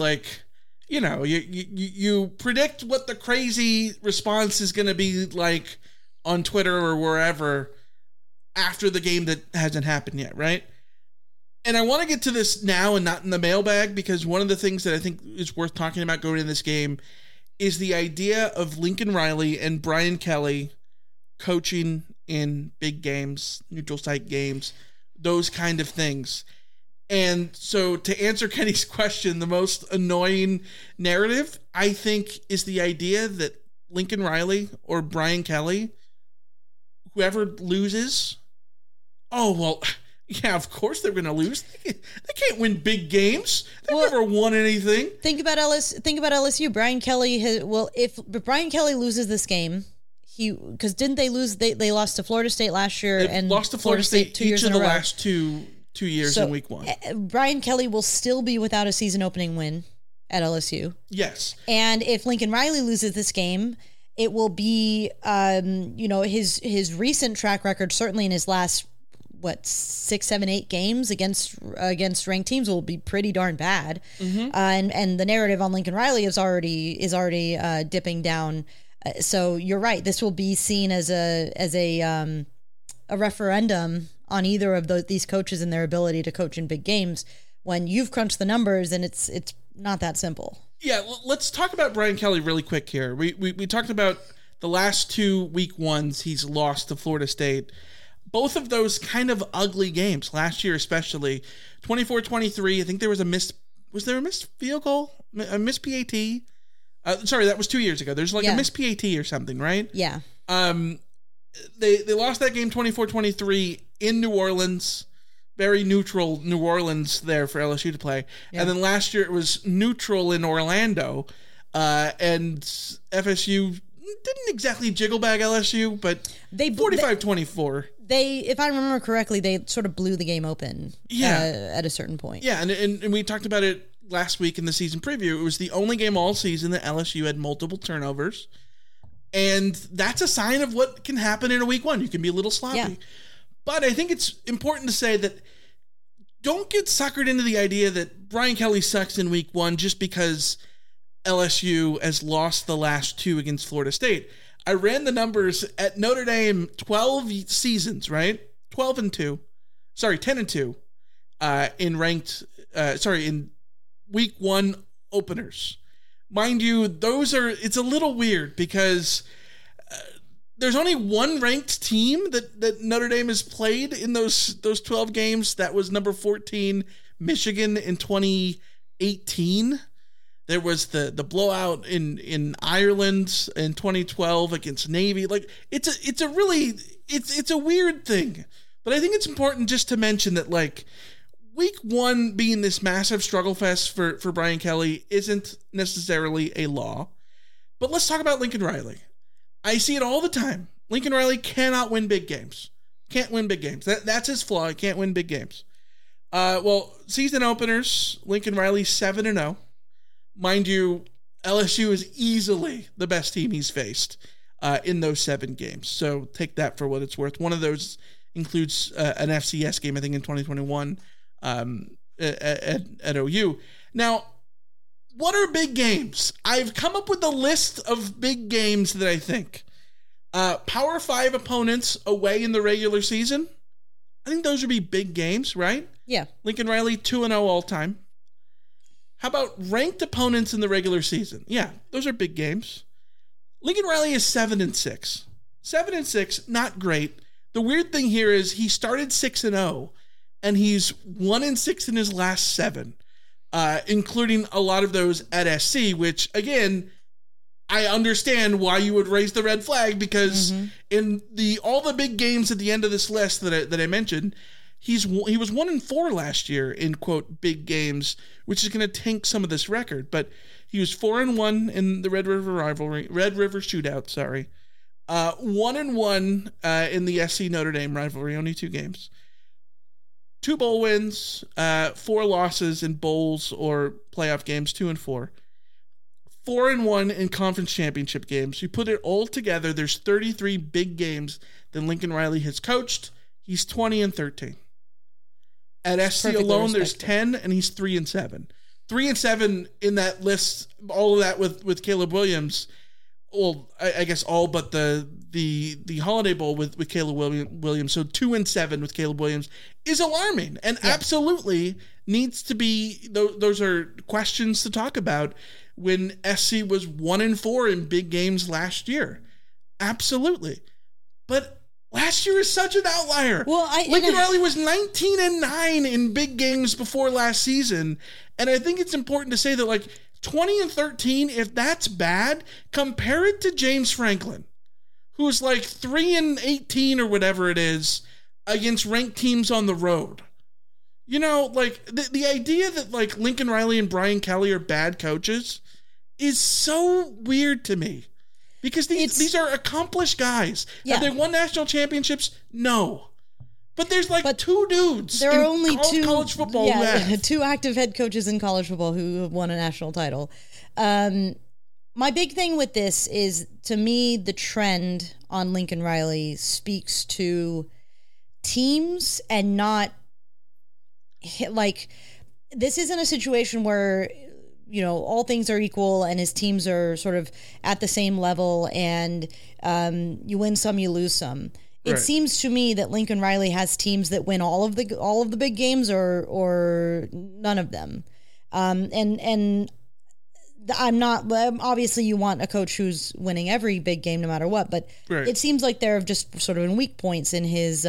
you predict what the crazy response is going to be like on Twitter or wherever after the game that hasn't happened yet, right? And I want to get to this now and not in the mailbag, because one of the things that I think is worth talking about going into this game is the idea of Lincoln Riley and Brian Kelly coaching in big games, neutral site games, those kind of things. And so to answer Kenny's question, the most annoying narrative, I think, is the idea that Lincoln Riley or Brian Kelly, whoever loses, yeah, of course they're going to lose. They can't win big games. They've never won anything. Think about LSU. Brian Kelly if Brian Kelly loses this game, because didn't they lose? They lost to Florida State last year and lost to Florida State 2 years each in of the a row. last two years in week 1. Brian Kelly will still be without a season opening win at LSU. Yes. And if Lincoln Riley loses this game, it will be his recent track record, certainly in his last 6, 7, 8 games against ranked teams, will be pretty darn bad. Mm-hmm. And the narrative on Lincoln Riley is already dipping down. So you're right. This will be seen as a referendum on either of these coaches and their ability to coach in big games when you've crunched the numbers and it's not that simple. Yeah, let's talk about Brian Kelly really quick here. We talked about the last 2 week ones he's lost to Florida State. Both of those kind of ugly games, last year especially. 24-23, I think there was a missed field goal? A missed PAT? Sorry, that was 2 years ago. There's a missed PAT or something, right? Yeah. They lost that game 24-23 in New Orleans. Very neutral New Orleans there for LSU to play. Yeah. And then last year it was neutral in Orlando. And FSU didn't exactly jiggle bag LSU, but they 45-24. If I remember correctly, they sort of blew the game open at a certain point. Yeah, and we talked about it last week in the season preview. It was the only game all season that LSU had multiple turnovers. And that's a sign of what can happen in a week one. You can be a little sloppy. Yeah. But I think it's important to say that don't get suckered into the idea that Brian Kelly sucks in week one just because LSU has lost the last 2 against Florida State. I ran the numbers at Notre Dame, 12 seasons, right? 10-2 in week one openers. Mind you, it's a little weird because there's only one ranked team that Notre Dame has played in those 12 games. That was number 14, Michigan in 2018. There was the blowout in Ireland in 2012 against Navy. Like it's a weird thing. But I think it's important just to mention that like week one being this massive struggle fest for Brian Kelly isn't necessarily a law. But let's talk about Lincoln Riley. I see it all the time. Lincoln Riley cannot win big games. Can't win big games. That's his flaw. He can't win big games. Season openers, Lincoln Riley 7-0. Mind you, LSU is easily the best team he's faced in those 7 games. So take that for what it's worth. One of those includes an FCS game, I think, in 2021 at OU. Now, what are big games? I've come up with a list of big games that I think. Power 5 opponents away in the regular season. I think those would be big games, right? Yeah. Lincoln Riley, 2-0 all time. How about ranked opponents in the regular season? Yeah, those are big games. Lincoln Riley is 7-6. 7-6, not great. The weird thing here is he started 6-0, and he's 1-6 in his last 7, including a lot of those at SC, which, again, I understand why you would raise the red flag because in all the big games at the end of this list that I mentioned, he was 1-4 last year in quote big games, which is going to tank some of this record. But he was 4-1 in the Red River Shootout. 1-1 in the SC Notre Dame rivalry, only 2 games. 2 bowl wins, 4 losses in bowls or playoff games, 2-4. 4-1 in conference championship games. You put it all together, there's 33 big games that Lincoln Riley has coached. He's 20-13. At SC alone, there's 10, and he's 3-7. 3-7 in that list, all of that with Caleb Williams. Well, I guess all but the Holiday Bowl with Caleb Williams. So 2-7 with Caleb Williams is alarming and absolutely needs to be. Those are questions to talk about when SC was 1-4 in big games last year. Absolutely, but last year is such an outlier. Well, Lincoln Riley was 19-9 in big games before last season, and I think it's important to say that like 20-13, if that's bad, compare it to James Franklin, who's like 3-18 or whatever it is against ranked teams on the road. You know, like the idea that like Lincoln Riley and Brian Kelly are bad coaches is so weird to me. Because these are accomplished guys. Yeah. Have they won national championships? No. But there's like 2 dudes. There are only 2 college football. Yeah, 2 active head coaches in college football who have won a national title. My big thing with this is, to me, the trend on Lincoln Riley speaks to teams and not like this isn't a situation where, you know, all things are equal and his teams are sort of at the same level and you win some, you lose some. It Right. seems to me that Lincoln Riley has teams that win all of the big games or none of them. And I'm not, obviously you want a coach who's winning every big game no matter what, but Right. it seems like there have just sort of been weak points in his,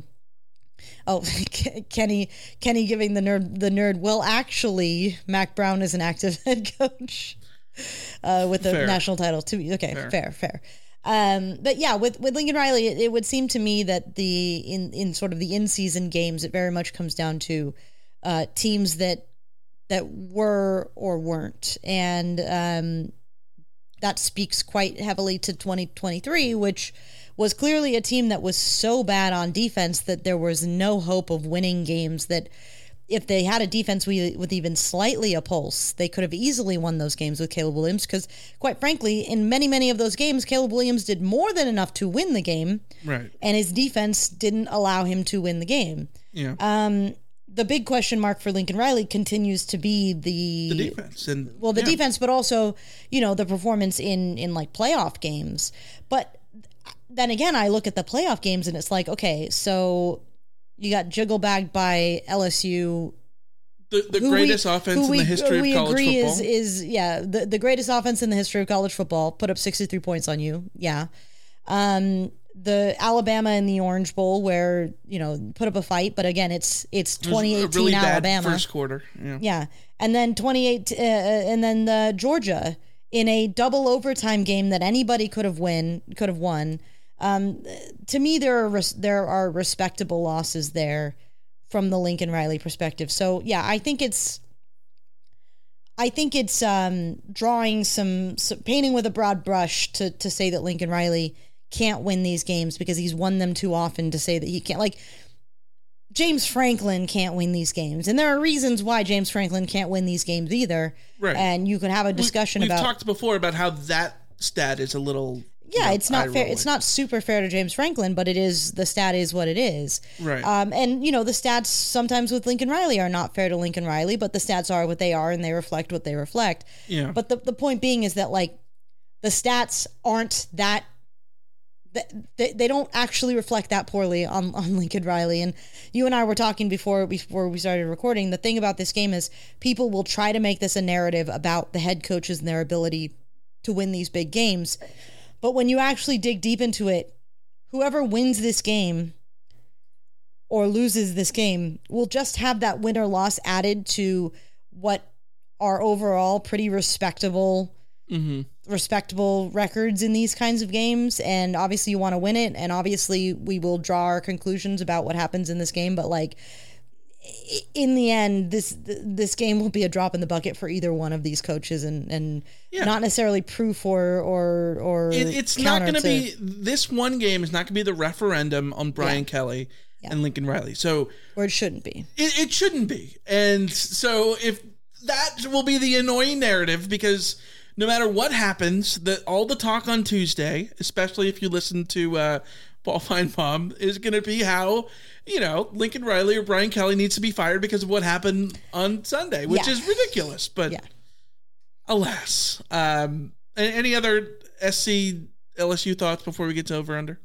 Kenny giving the nerd. Well, actually, Mac Brown is an active head coach with the Fair. national title too. Okay, fair. But yeah, with Lincoln Riley, it would seem to me that in sort of the in-season games, it very much comes down to teams that were or weren't, and that speaks quite heavily to 2023, which was clearly a team that was so bad on defense that there was no hope of winning games. That if they had a defense with even slightly a pulse, they could have easily won those games with Caleb Williams, because quite frankly, in many of those games, Caleb Williams did more than enough to win the game, Right. and his defense didn't allow him to win the game. Yeah. The big question mark for Lincoln Riley continues to be the defense and the defense, but also, the performance in like playoff games. But then again, I look at the playoff games and it's like, okay, so you got jiggle-bagged by LSU. The greatest offense in the history of college football. is the greatest offense in the history of college football. Put up 63 points on you. Yeah. The Alabama in the Orange Bowl, where put up a fight, but again, it's 2018 really bad Alabama first quarter. Yeah, and then 28, and then Georgia in a double overtime game that anybody could have won. To me, there are respectable losses there from the Lincoln Riley perspective. So yeah, I think it's drawing some painting with a broad brush to say that Lincoln Riley can't win these games because he's won them too often to say that he can't. Like, James Franklin can't win these games, and there are reasons why James Franklin can't win these games either. Right. And you could have a discussion We've about. talked before about how that stat is a little. It's not fair. eye-rolling. It's not super fair to James Franklin, but the stat is what it is. Right. And the stats sometimes with Lincoln Riley are not fair to Lincoln Riley, but the stats are what they are and they reflect what they reflect. Yeah. But the point being is that, like, the stats aren't that. They don't actually reflect that poorly on Lincoln Riley. And you and I were talking before we started recording. The thing about this game is people will try to make this a narrative about the head coaches and their ability to win these big games. But when you actually dig deep into it, whoever wins this game or loses this game will just have that win or loss added to what are overall pretty respectable records in these kinds of games. And obviously you want to win it, and obviously we will draw our conclusions about what happens in this game, but like in the end, this game will be a drop in the bucket for either one of these coaches, and not necessarily proof or it's not going to be, this one game is not going to be the referendum on Brian Kelly and Lincoln Riley. So, or it shouldn't be. It shouldn't be. And so if that will be the annoying narrative, because no matter what happens, all the talk on Tuesday, especially if you listen to Paul Feinbaum, is going to be how, Lincoln Riley or Brian Kelly needs to be fired because of what happened on Sunday, which is ridiculous. But alas. Any other SC LSU thoughts before we get to over-under?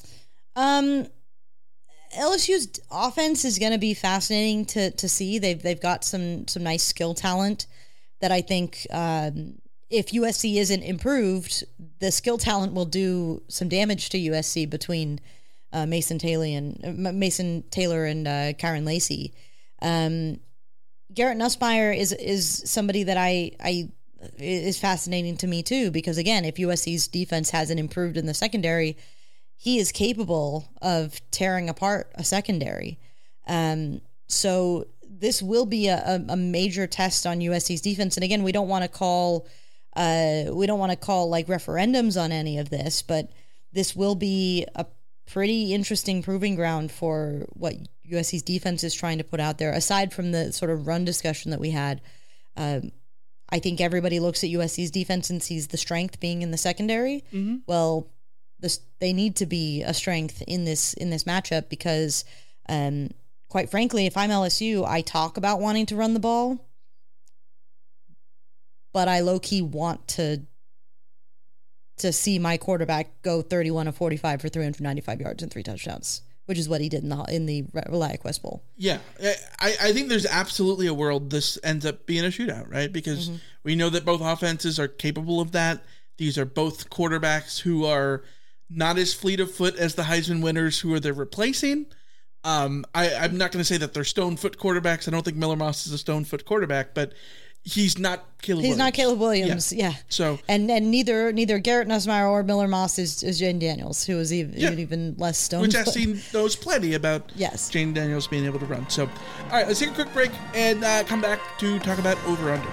LSU's offense is going to be fascinating to see. They've got some nice skill talent that I think if USC isn't improved, the skill talent will do some damage to USC between Mason Taylor and Kyron Lacey. Garrett Nussmeier is somebody that is fascinating to me too, because again, if USC's defense hasn't improved in the secondary, he is capable of tearing apart a secondary. So this will be a major test on USC's defense. And again, we don't want to call like referendums on any of this, but this will be a pretty interesting proving ground for what USC's defense is trying to put out there. Aside from the sort of run discussion that we had, I think everybody looks at USC's defense and sees the strength being in the secondary. Mm-hmm. Well, they need to be a strength in this matchup because, quite frankly, if I'm LSU, I talk about wanting to run the ball, but I low-key want to to see my quarterback go 31 of 45 for 395 yards and 3 touchdowns, which is what he did in the ReliaQuest Bowl. Yeah, I think there's absolutely a world this ends up being a shootout, right? Because we know that both offenses are capable of that. These are both quarterbacks who are not as fleet of foot as the Heisman winners who are they're replacing. I'm not going to say that they're stone foot quarterbacks. I don't think Miller Moss is a stone foot quarterback, but he's not Caleb Williams. He's not Caleb Williams, yeah. So and neither Garrett Nussmeier or Miller Moss is Jaden Daniels, who is even less stone. Which I've seen knows plenty about Jaden Daniels being able to run. So, all right, let's take a quick break and come back to talk about over-under.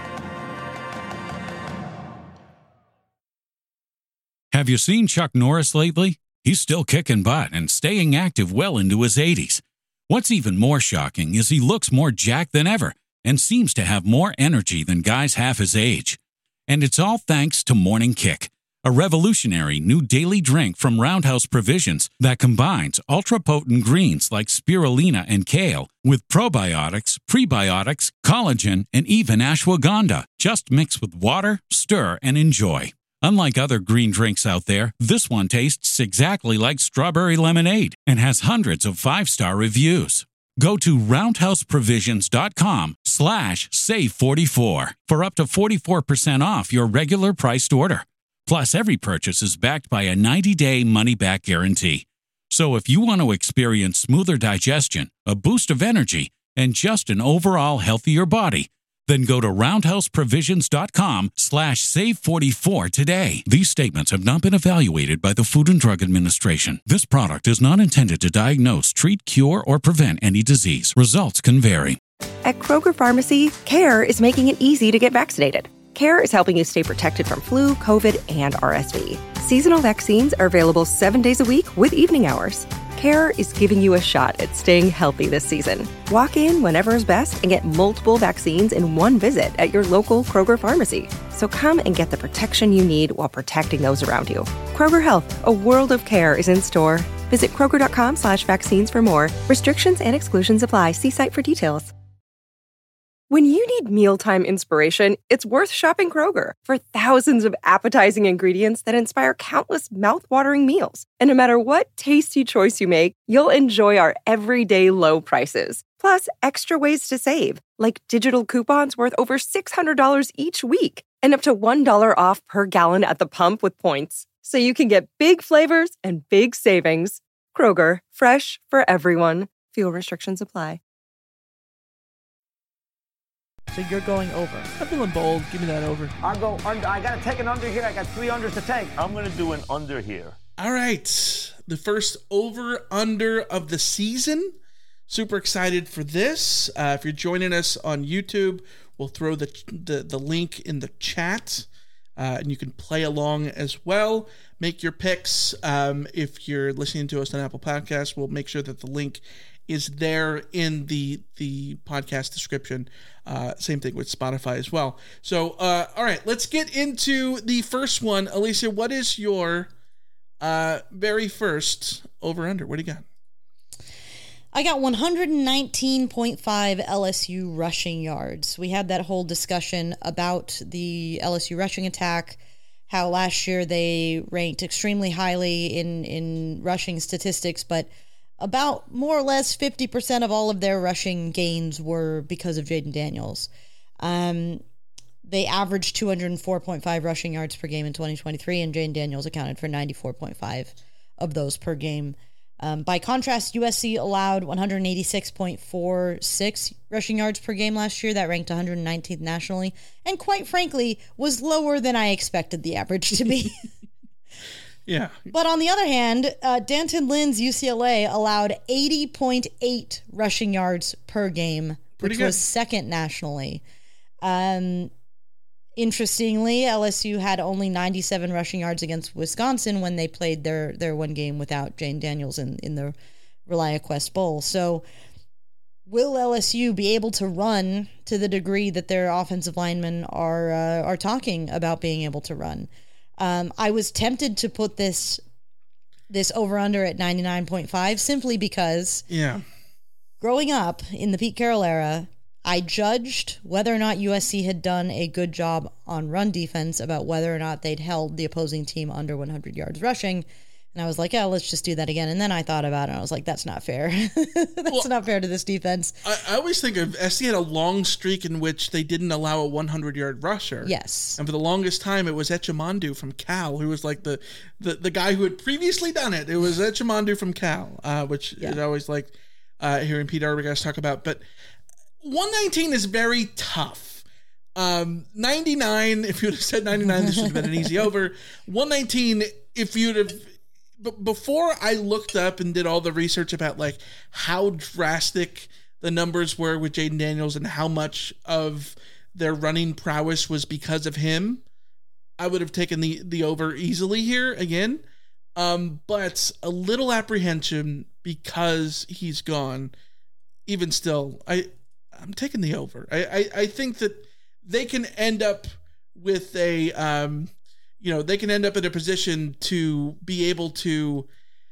Have you seen Chuck Norris lately? He's still kicking butt and staying active well into his 80s. What's even more shocking is he looks more jacked than ever and seems to have more energy than guys half his age. And it's all thanks to Morning Kick, a revolutionary new daily drink from Roundhouse Provisions that combines ultra-potent greens like spirulina and kale with probiotics, prebiotics, collagen, and even ashwagandha. Just mix with water, stir, and enjoy. Unlike other green drinks out there, this one tastes exactly like strawberry lemonade and has hundreds of 5-star reviews. Go to roundhouseprovisions.com/save44 for up to 44% off your regular priced order. Plus, every purchase is backed by a 90-day money-back guarantee. So if you want to experience smoother digestion, a boost of energy, and just an overall healthier body, then go to roundhouseprovisions.com/save44 today. These statements have not been evaluated by the Food and Drug Administration. This product is not intended to diagnose, treat, cure, or prevent any disease. Results can vary. At Kroger Pharmacy, CARE is making it easy to get vaccinated. CARE is helping you stay protected from flu, COVID, and RSV. Seasonal vaccines are available 7 days a week with evening hours. CARE is giving you a shot at staying healthy this season. Walk in whenever is best and get multiple vaccines in one visit at your local Kroger pharmacy. So come and get the protection you need while protecting those around you. Kroger Health, a world of care is in store. Visit Kroger.com/vaccines for more. Restrictions and exclusions apply. See site for details. When you need mealtime inspiration, it's worth shopping Kroger for thousands of appetizing ingredients that inspire countless mouth-watering meals. And no matter what tasty choice you make, you'll enjoy our everyday low prices. Plus, extra ways to save, like digital coupons worth over $600 each week and up to $1 off per gallon at the pump with points. So you can get big flavors and big savings. Kroger, fresh for everyone. Fuel restrictions apply. So you're going over. I'm feeling bold. Give me that over. I'll go under. I got to take an under here. I got 3 unders to take. I'm going to do an under here. All right. The first over-under of the season. Super excited for this. If you're joining us on YouTube, we'll throw the link in the chat. And you can play along as well. Make your picks. If you're listening to us on Apple Podcasts, we'll make sure that the link is there in the podcast description. Same thing with Spotify as well. So, all right, let's get into the first one. Alicia, what is your very first over-under? What do you got? I got 119.5 LSU rushing yards. We had that whole discussion about the LSU rushing attack, how last year they ranked extremely highly in rushing statistics, but about more or less 50% of all of their rushing gains were because of Jaden Daniels. They averaged 204.5 rushing yards per game in 2023, and Jaden Daniels accounted for 94.5 of those per game. By contrast, USC allowed 186.46 rushing yards per game last year. That ranked 119th nationally, and quite frankly, was lower than I expected the average to be. Yeah. But on the other hand, Danton Lynn's UCLA allowed 80.8 rushing yards per game, which was second nationally. Interestingly, LSU had only 97 rushing yards against Wisconsin when they played their one game without Jaden Daniels in the ReliaQuest Bowl. So will LSU be able to run to the degree that their offensive linemen are talking about being able to run? I was tempted to put this over-under at 99.5 simply because growing up in the Pete Carroll era, I judged whether or not USC had done a good job on run defense about whether or not they'd held the opposing team under 100 yards rushing. And I was like, yeah, let's just do that again. And then I thought about it, and I was like, that's not fair. That's not fair to this defense. I always think of SC had a long streak in which they didn't allow a 100-yard rusher. Yes. And for the longest time, it was Echimandu from Cal, who was like the guy who had previously done it. It was Echimandu from Cal, which is always like hearing Pete Arbogast talk about. But 119 is very tough. 99, if you would have said 99, this would have been an easy over. 119, if you'd have... But before I looked up and did all the research about like how drastic the numbers were with Jaden Daniels and how much of their running prowess was because of him, I would have taken the over easily here again. But a little apprehension because he's gone. Even still, I'm taking the over. I think that they can end up with a they can end up in a position to be able to,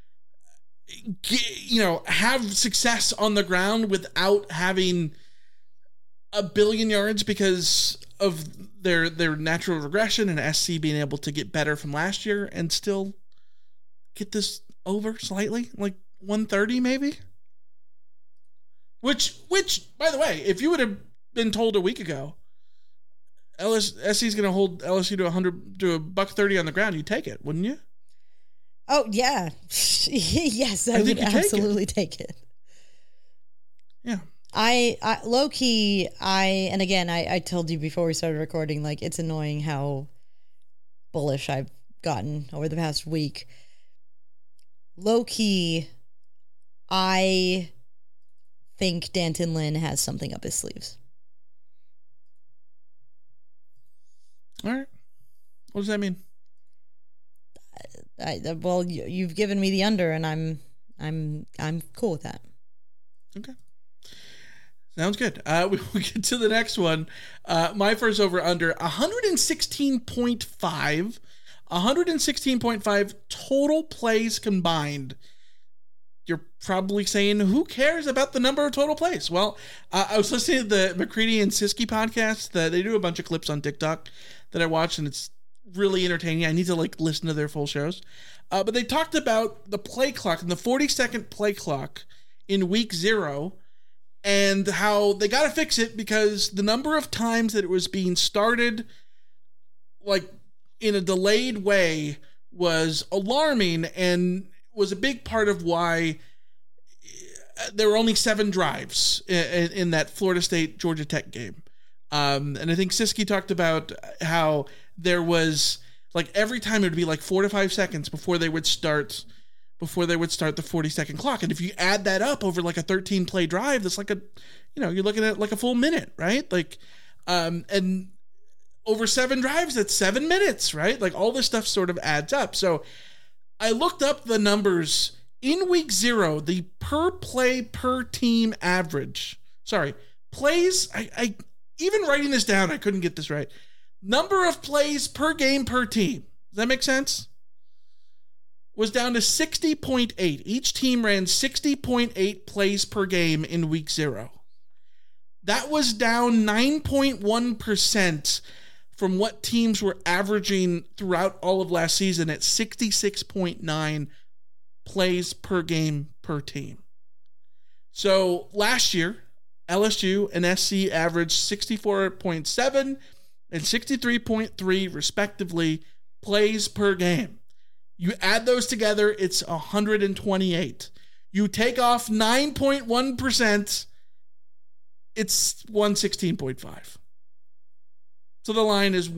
have success on the ground without having a billion yards because of their natural regression and SC being able to get better from last year and still get this over slightly, like 130 maybe. Which, by the way, if you would have been told a week ago, SC's going to hold LSU to $130 on the ground, you'd take it, wouldn't you? Oh, yeah. Yes, I would absolutely take it. Yeah. I low key, and again, I told you before we started recording, like, it's annoying how bullish I've gotten over the past week. Low key, I think D'Anton Lynn has something up his sleeves. All right. What does that mean? Well, you've given me the under, and I'm cool with that. Okay. Sounds good. We will get to the next one. My first over under 116.5. 116.5 total plays combined. You're probably saying, who cares about the number of total plays? Well, I was listening to the McCready and Siskey podcast. They do a bunch of clips on TikTok that I watch, and it's really entertaining. I need to listen to their full shows. But they talked about the play clock and the 40-second play clock in week 0 and how they got to fix it because the number of times that it was being started like in a delayed way was alarming and was a big part of why there were only 7 drives in that Florida State Georgia Tech game. And I think Siskey talked about how there was like every time it would be like 4 to 5 seconds before they would start the 40-second clock. And if you add that up over like a 13 play drive, that's like you're looking at like a full minute, right? Like, and over 7 drives, that's 7 minutes, right? Like all this stuff sort of adds up. So I looked up the numbers in week 0, the per play per team average. Sorry, plays. I even writing this down, I couldn't get this right. Number of plays per game per team. Does that make sense? Was down to 60.8. Each team ran 60.8 plays per game in week 0. That was down 9.1% from what teams were averaging throughout all of last season at 66.9 plays per game per team. So last year, LSU and SC averaged 64.7 and 63.3 respectively plays per game. You add those together, it's 128. You take off 9.1%, it's 116.5. So the line is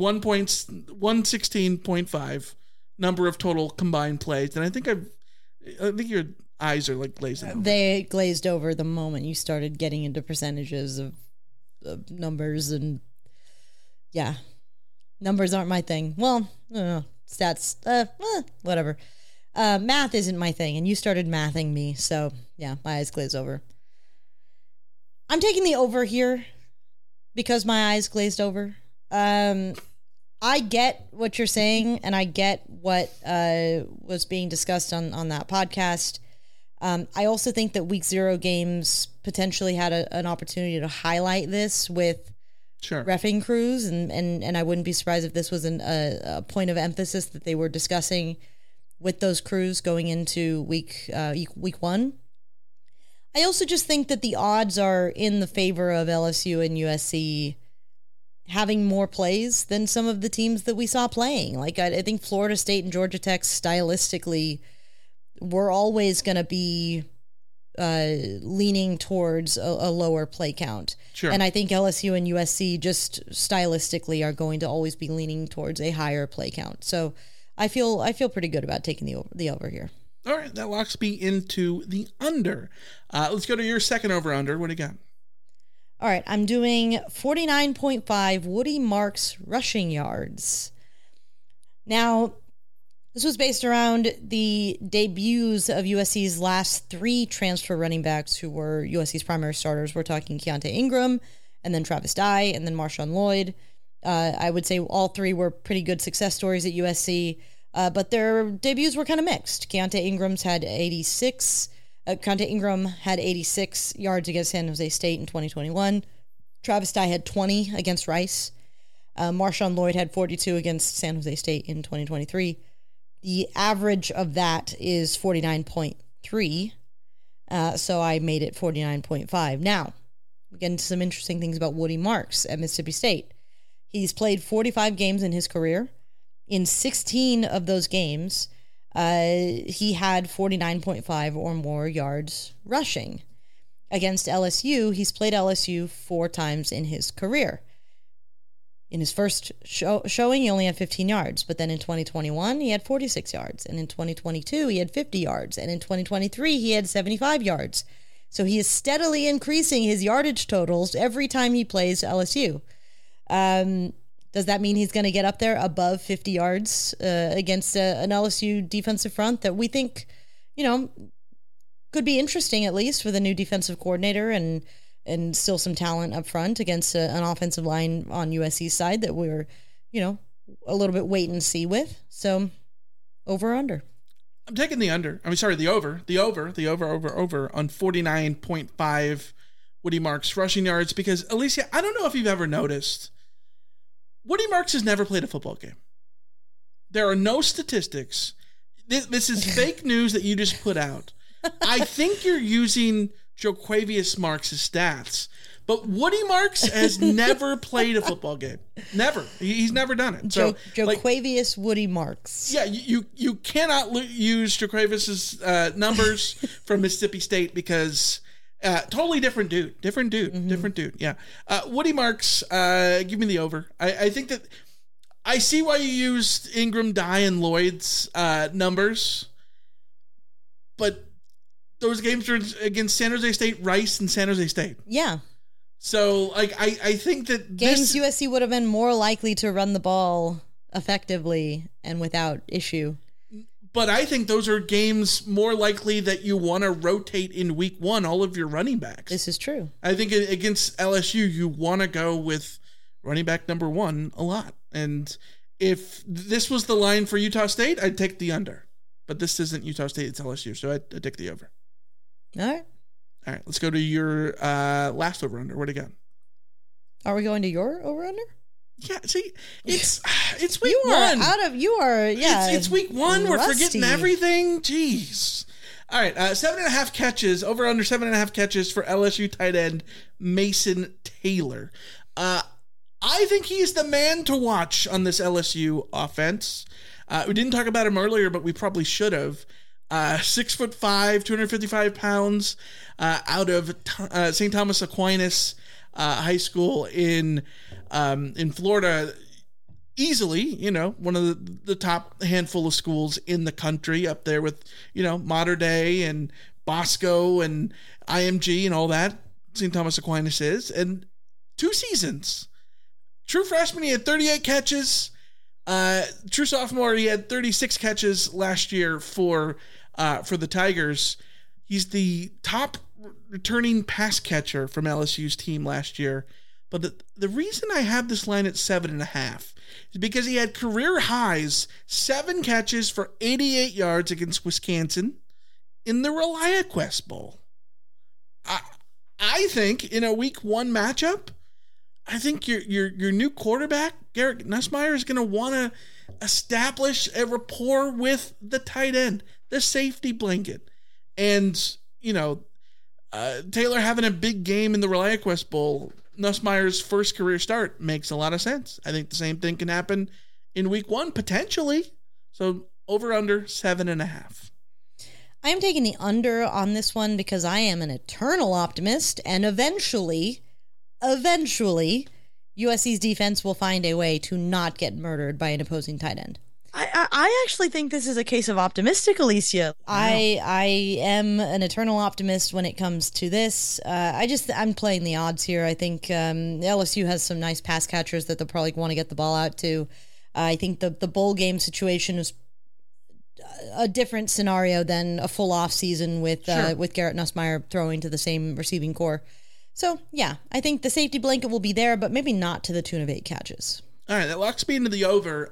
116.5 number of total combined plays. And I think your eyes are like glazing over. They glazed over the moment you started getting into percentages of numbers, and yeah, numbers aren't my thing. Well, I don't know, stats, whatever. Math isn't my thing, and you started mathing me, so yeah, my eyes glazed over. I'm taking the over here because my eyes glazed over. I get what you're saying, and I get what was being discussed on that podcast. I also think that week 0 games potentially had an opportunity to highlight this with reffing crews, and I wouldn't be surprised if this was a point of emphasis that they were discussing with those crews going into week one. I also just think that the odds are in the favor of LSU and USC having more plays than some of the teams that we saw playing. Like, I think Florida State and Georgia Tech stylistically were always going to be leaning towards a lower play count. Sure. And I think LSU and USC just stylistically are going to always be leaning towards a higher play count. So I feel pretty good about taking the over here. All right, that locks me into the under. Let's go to your second over-under. What do you got? All right, I'm doing 49.5 Woody Marks rushing yards. Now, this was based around the debuts of USC's last 3 transfer running backs who were USC's primary starters. We're talking Keontae Ingram, and then Travis Dye, and then Marshawn Lloyd. I would say all 3 were pretty good success stories at USC. But their debuts were kind of mixed. Keontae Ingram had 86 yards against San Jose State in 2021. Travis Dye had 20 against Rice. Marshawn Lloyd had 42 against San Jose State in 2023. The average of that is 49.3. So I made it 49.5. Now, we get into some interesting things about Woody Marks at Mississippi State. He's played 45 games in his career. In 16 of those games, he had 49.5 or more yards rushing. Against LSU, he's played LSU 4 times in his career. In his first showing, he only had 15 yards, but then in 2021, he had 46 yards, and in 2022, he had 50 yards, and in 2023, he had 75 yards. So he is steadily increasing his yardage totals every time he plays LSU. Does that mean he's going to get up there above 50 yards against an LSU defensive front that we think, could be interesting, at least with a new defensive coordinator and still some talent up front against an offensive line on USC's side that we're, a little bit wait and see with. So over or under? I'm taking the under. The over on 49.5 Woody Marks rushing yards, because Alicia, I don't know if you've ever noticed, Woody Marks has never played a football game. There are no statistics. This is fake news that you just put out. I think you're using Jo'quavious Marks' stats, but Woody Marks has never played a football game. Never. He's never done it. So Jo'quavious Woody Marks. Yeah, you cannot use Jo'quavious' numbers from Mississippi State because totally different dude. Different dude. Yeah. Woody Marks, give me the over. I think that I see why you used Ingram, Dye, and Lloyd's numbers, but those games are against San Jose State, Rice, and San Jose State. Yeah. So, I think that games USC would have been more likely to run the ball effectively and without issue. But I think those are games more likely that you want to rotate in week 1 all of your running backs. This is true. I think against LSU, you want to go with running back number 1 a lot. And if this was the line for Utah State, I'd take the under. But this isn't Utah State, it's LSU, so I'd take the over. All right, let's go to your last over-under. What do you got? Are we going to your over-under? Yeah, see, it's week 1. It's week 1. Rusty. We're forgetting everything. Jeez. All right, 7.5 catches, over under 7.5 catches for LSU tight end Mason Taylor. I think he's the man to watch on this LSU offense. We didn't talk about him earlier, but we probably should have. 6'5", 255 pounds, out of St. Thomas Aquinas High School in Florida. Easily, one of the top handful of schools in the country, up there with, Mater Dei and Bosco and IMG and all that. St. Thomas Aquinas is. And 2 seasons. True freshman, he had 38 catches. True sophomore, he had 36 catches last year for the Tigers. He's the top returning pass catcher from LSU's team last year. But the reason I have this line at 7.5 is because he had career highs, 7 catches for 88 yards against Wisconsin in the ReliaQuest Bowl. I think in a week 1 matchup, I think your new quarterback, Garrett Nussmeier, is going to want to establish a rapport with the tight end, the safety blanket. And, Taylor having a big game in the ReliaQuest Bowl, Nussmeier's first career start, makes a lot of sense. I think the same thing can happen in week 1, potentially. So over under 7.5. I am taking the under on this one because I am an eternal optimist, and eventually, USC's defense will find a way to not get murdered by an opposing tight end. I actually think this is a case of optimistic, Alicia. I am an eternal optimist when it comes to this. I'm playing the odds here. I think LSU has some nice pass catchers that they'll probably want to get the ball out to. I think the bowl game situation is a different scenario than a full off season with Garrett Nussmeier throwing to the same receiving core. So, yeah, I think the safety blanket will be there, but maybe not to the tune of 8 catches. All right, that locks me into the over.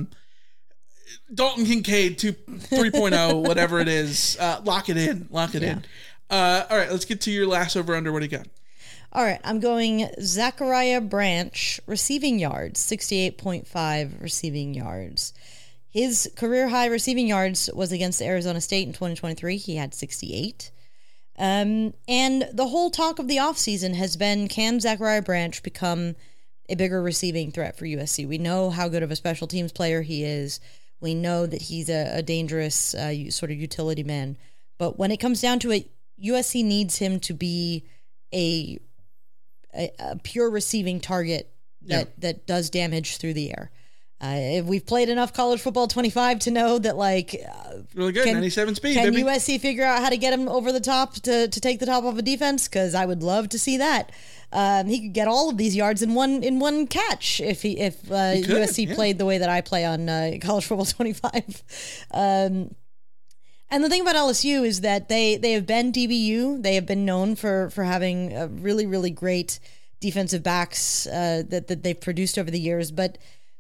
Dalton Kincaid 3.0, whatever it is. Lock it in. All right, let's get to your last over-under. What do you got? All right, I'm going Zachariah Branch, receiving yards, 68.5 receiving yards. His career-high receiving yards was against Arizona State in 2023. He had 68. And the whole talk of the offseason has been, can Zachariah Branch become a bigger receiving threat for USC? We know how good of a special teams player he is. We know that he's a dangerous sort of utility man. But when it comes down to it, USC needs him to be a pure receiving target that does damage through the air. We've played enough college football 25 to know that, really good, 97 speed, can baby. USC figure out how to get him over the top to take the top off a defense? Because I would love to see that. He could get all of these yards in one catch if USC played the way that I play on college football 25. And the thing about LSU is that they have been DBU. They have been known for having really, really great defensive backs that they've produced over the years, but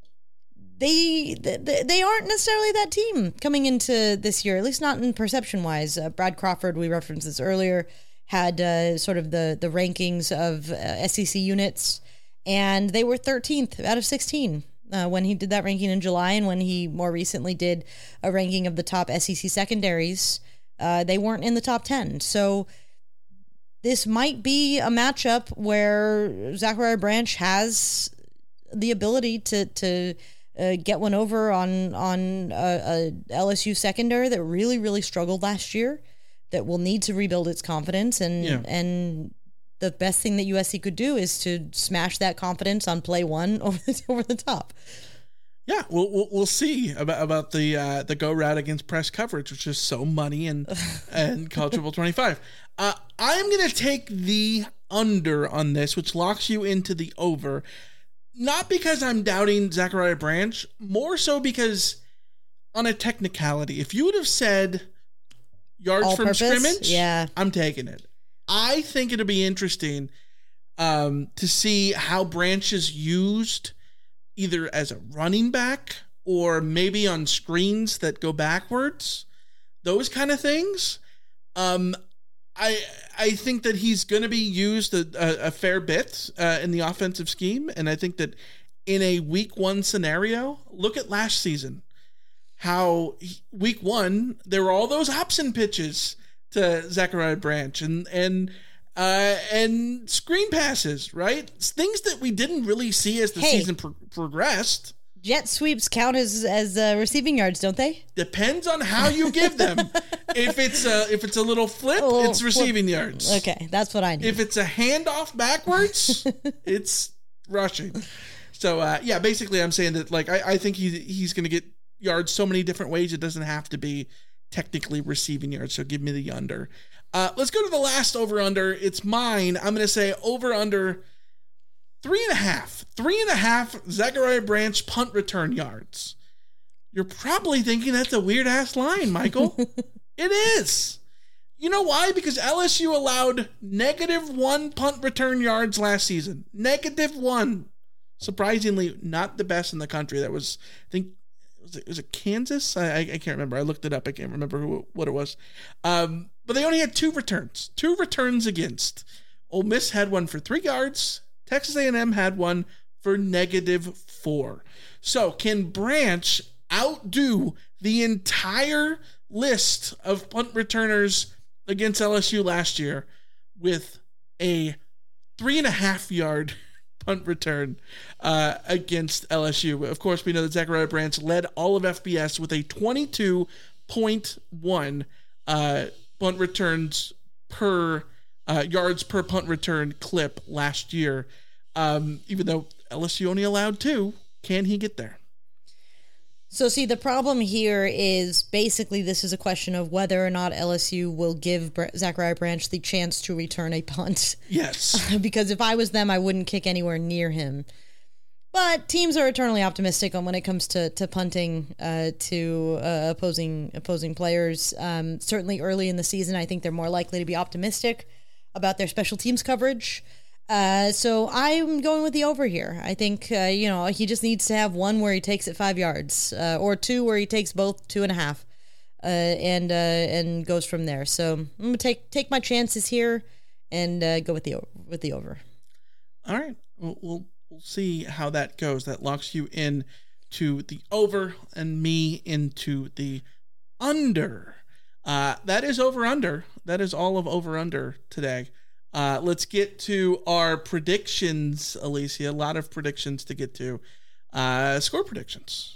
they aren't necessarily that team coming into this year, at least not in perception-wise. Brad Crawford, we referenced this earlier, had sort of the rankings of SEC units, and they were 13th out of 16 when he did that ranking in July, and when he more recently did a ranking of the top SEC secondaries, they weren't in the top 10. So this might be a matchup where Zachariah Branch has the ability to get one over on a LSU secondary that really, really struggled last year, that will need to rebuild its confidence. And the best thing that USC could do is to smash that confidence on play one over the top. Yeah, we'll see about the go route against press coverage, which is so money and college football 25. I'm going to take the under on this, which locks you into the over. Not because I'm doubting Zachariah Branch, more so because on a technicality, if you would have said yards All from purpose? scrimmage, Yeah. I'm taking it. I think it'll be interesting to see how Branch is used either as a running back or maybe on screens that go backwards, those kind of things. I think that he's going to be used a fair bit in the offensive scheme, and I think that in a week 1 scenario, look at last season, how week 1 there were all those option pitches to Zachariah Branch and screen passes, right? Things that we didn't really see as the season progressed. Jet sweeps count as receiving yards, don't they? Depends on how you give them. If it's a little flip, it's receiving yards. Okay, that's what I need. If it's a handoff backwards, it's rushing. So basically, I'm saying that I think he's going to get yards so many different ways. It doesn't have to be technically receiving yards. So give me the under. Let's go to the last over under. It's mine. I'm going to say over under 3.5. 3.5 Zachariah Branch punt return yards. You're probably thinking that's a weird ass line, Michael. It is. You know why? Because LSU allowed -1 punt return yards last season. -1. Surprisingly, not the best in the country. That was, I think, was it Kansas? I can't remember. I looked it up. I can't remember what it was. But they only had 2 returns. 2 returns against. Ole Miss had one for 3 yards. Texas A&M had one for -4. So can Branch outdo the entire list of punt returners against LSU last year with a 3.5-yard punt return against LSU? Of course, we know that Zachariah Branch led all of FBS with a 22.1 punt returns per yards per punt return clip last year. Even though LSU only allowed 2, can he get there? So see, the problem here is basically this is a question of whether or not LSU will give Zachariah Branch the chance to return a punt. Yes. Because if I was them, I wouldn't kick anywhere near him. But teams are eternally optimistic on when it comes to punting to opposing players. Certainly early in the season, I think they're more likely to be optimistic about their special teams coverage. So I'm going with the over here. I think, he just needs to have one where he takes it 5 yards, or 2 where he takes both 2.5, and goes from there. So I'm going to take my chances here and go with the over. All right. We'll see how that goes. That locks you in to the over and me into the under. That is over under. That is all of over under today. Let's get to our predictions, Alicia. A lot of predictions to get to. Score predictions.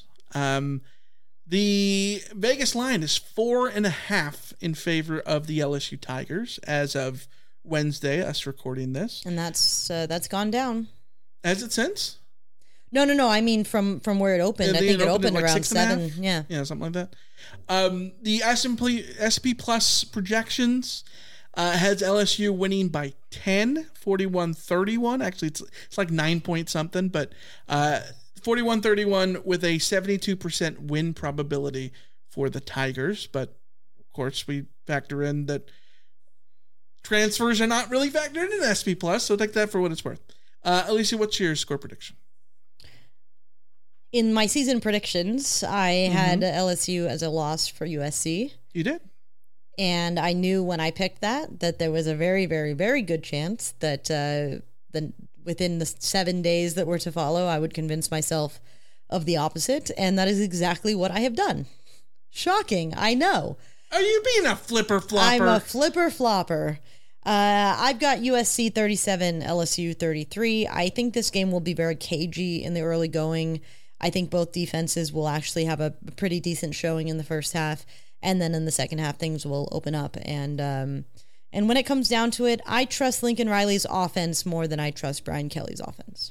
The Vegas line is 4.5 in favor of the LSU Tigers as of Wednesday, us recording this. And that's gone down. Has it since? No. I mean from where it opened. I think it opened like around 7. Yeah, something like that. The SP Plus projections has LSU winning by 10, 41-31. Actually, it's like 9 point something, but 41-31 with a 72% win probability for the Tigers. But of course, we factor in that transfers are not really factored in SP Plus, so take that for what it's worth. Alicia, what's your score prediction? In my season predictions, I had LSU as a loss for USC. You did. And I knew when I picked that there was a very, very, very good chance that within the 7 days that were to follow, I would convince myself of the opposite. And that is exactly what I have done. Shocking, I know. Are you being a flipper flopper? I'm a flipper flopper. I've got USC 37, LSU 33. I think this game will be very cagey in the early going. I think both defenses will actually have a pretty decent showing in the first half. And then in the second half, things will open up. And when it comes down to it, I trust Lincoln Riley's offense more than I trust Brian Kelly's offense.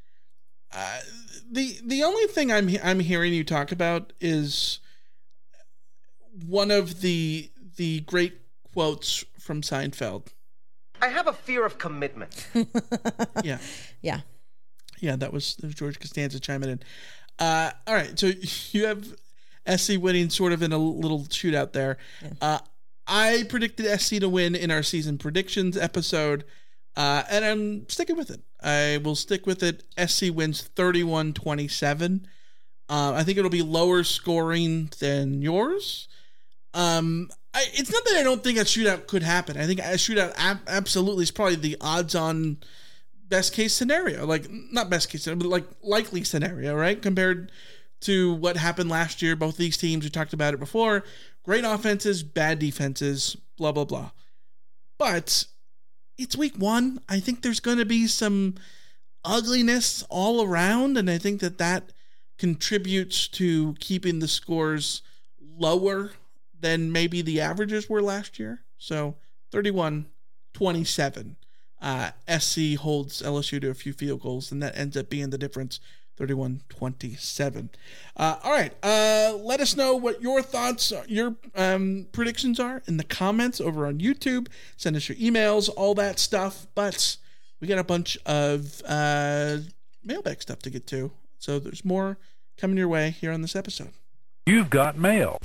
The only thing I'm hearing you talk about is one of the great quotes from Seinfeld. I have a fear of commitment. Yeah. Yeah. Yeah, that was George Costanza chiming in. All right, so you have SC winning sort of in a little shootout there. Yeah. I predicted SC to win in our season predictions episode, and I'm sticking with it. I will stick with it. SC wins 31-27. I think it'll be lower scoring than yours. It's not that I don't think a shootout could happen. I think a shootout absolutely is probably the odds-on best case scenario. Like, not best case scenario, but like likely scenario, right? Compared to what happened last year. Both these teams, we talked about it before. Great offenses, bad defenses, blah, blah, blah. But it's week 1. I think there's going to be some ugliness all around, and I think that contributes to keeping the scores lower than maybe the averages were last year. So 31-27. SC holds LSU to a few field goals, and that ends up being the difference, 31-27. All right, let us know what your thoughts, your predictions are in the comments over on YouTube. Send us your emails, all that stuff. But we got a bunch of mailbag stuff to get to, so there's more coming your way here on this episode. You've got mail.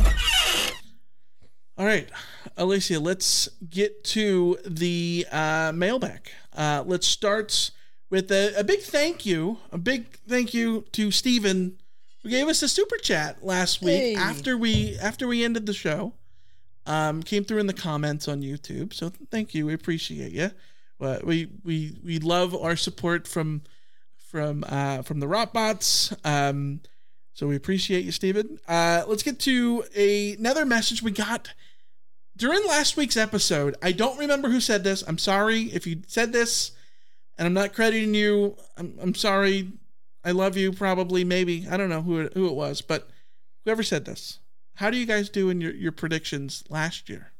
All right, Alicia, let's get to the mailbag. Let's start with a big thank you. A big thank you to Steven, who gave us a super chat last week after we ended the show. Came through in the comments on YouTube. So thank you. We appreciate you. But we love our support from the Rotbots. So we appreciate you, Steven. Let's get to another message we got during last week's episode. I don't remember who said this. I'm sorry if you said this, and I'm not crediting you. I'm sorry. I love you, probably, maybe. I don't know who it was, but whoever said this. How do you guys do in your predictions last year?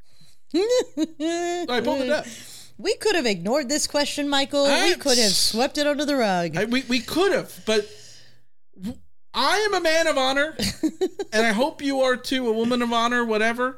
I pulled it up. We could have ignored this question, Michael. We could have swept it under the rug. We could have, but I am a man of honor, and I hope you are too, a woman of honor, whatever.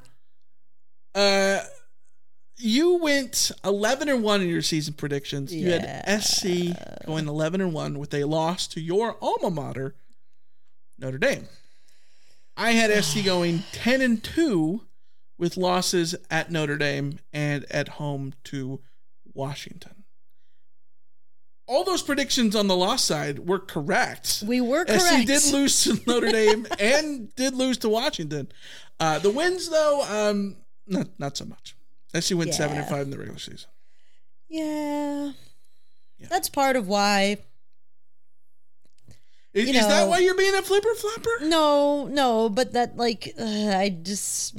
You went 11-1 in your season predictions. You had SC going 11-1 with a loss to your alma mater, Notre Dame. I had SC going 10-2 with losses at Notre Dame and at home to Washington. All those predictions on the loss side were correct. We were correct. SC did lose to Notre Dame and did lose to Washington. The wins, though, not so much. SC went 7-5 in the regular season. Yeah. That's part of why. Is that why you're being a flipper flapper? No, but that I just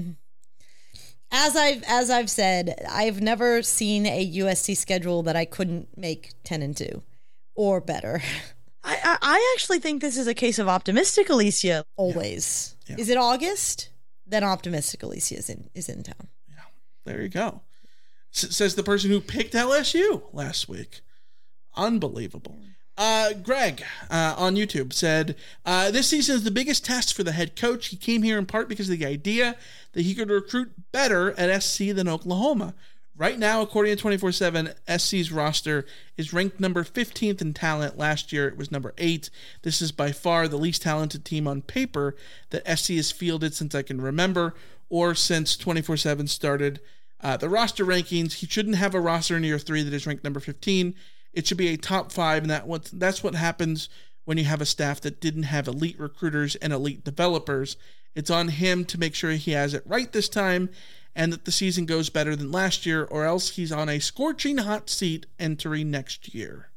as I've said, I've never seen a USC schedule that I couldn't make 10-2 or better. I actually think this is a case of optimistic Alicia. Always. Yeah. Is it August? Then optimistic Alicia is in town. Yeah, there you go. Says the person who picked LSU last week. Unbelievable. Greg on YouTube said, this season is the biggest test for the head coach. He came here in part because of the idea that he could recruit better at SC than Oklahoma. Right now, according to 24/7, SC's roster is ranked number 15th in talent. Last year, it was number 8. This is by far the least talented team on paper that SC has fielded since I can remember, or since 24/7 started the roster rankings. He shouldn't have a roster in year 3 that is ranked number 15. It should be a top 5, and that's what happens when you have a staff that didn't have elite recruiters and elite developers. It's on him to make sure he has it right this time and that the season goes better than last year, or else he's on a scorching hot seat entering next year.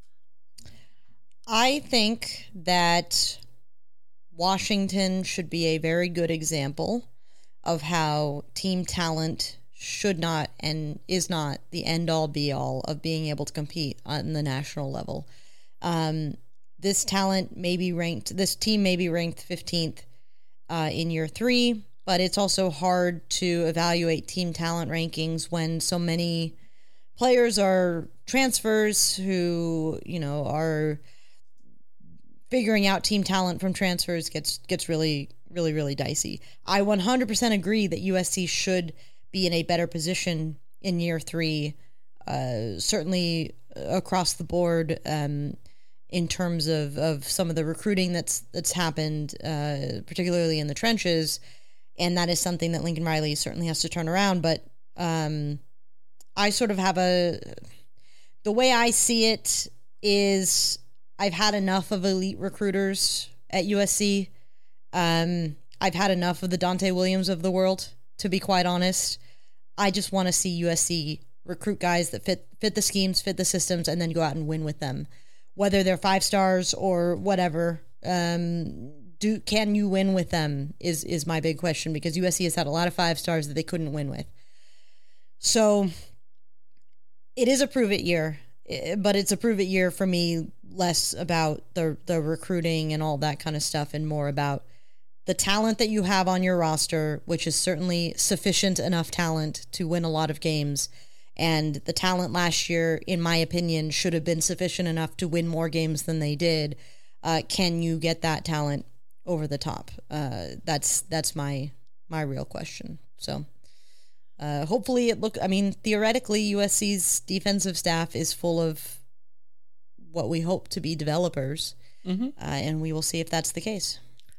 I think that Washington should be a very good example of how team talent should not and is not the end-all be-all of being able to compete on the national level. This team may be ranked 15th in year 3, but it's also hard to evaluate team talent rankings when so many players are transfers who, are figuring out team talent from transfers gets really, really, really dicey. I 100% agree that USC should be in a better position in year 3, certainly across the board, in terms of some of the recruiting that's happened, particularly in the trenches, and that is something that Lincoln Riley certainly has to turn around. But I sort of have the way I see it is I've had enough of elite recruiters at USC. I've had enough of the Dante Williams of the world, to be quite honest. I just want to see USC recruit guys that fit the schemes, fit the systems, and then go out and win with them. Whether they're 5 stars or whatever, can you win with them is my big question, because USC has had a lot of 5 stars that they couldn't win with. So it is a prove it year, but it's a prove it year for me, less about the recruiting and all that kind of stuff and more about the talent that you have on your roster, which is certainly sufficient enough talent to win a lot of games. And the talent last year, in my opinion, should have been sufficient enough to win more games than they did. Can you get that talent over the top? That's my real question. So hopefully theoretically USC's defensive staff is full of what we hope to be developers. Mm-hmm. And we will see if that's the case.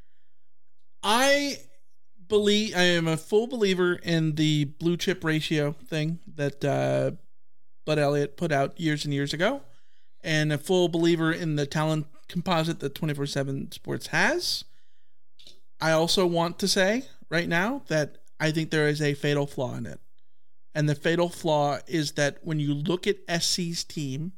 I am a full believer in the blue chip ratio thing that Bud Elliott put out years and years ago, and a full believer in the talent composite that 24/7 Sports has. I also want to say right now that I think there is a fatal flaw in it. And the fatal flaw is that when you look at SC's team,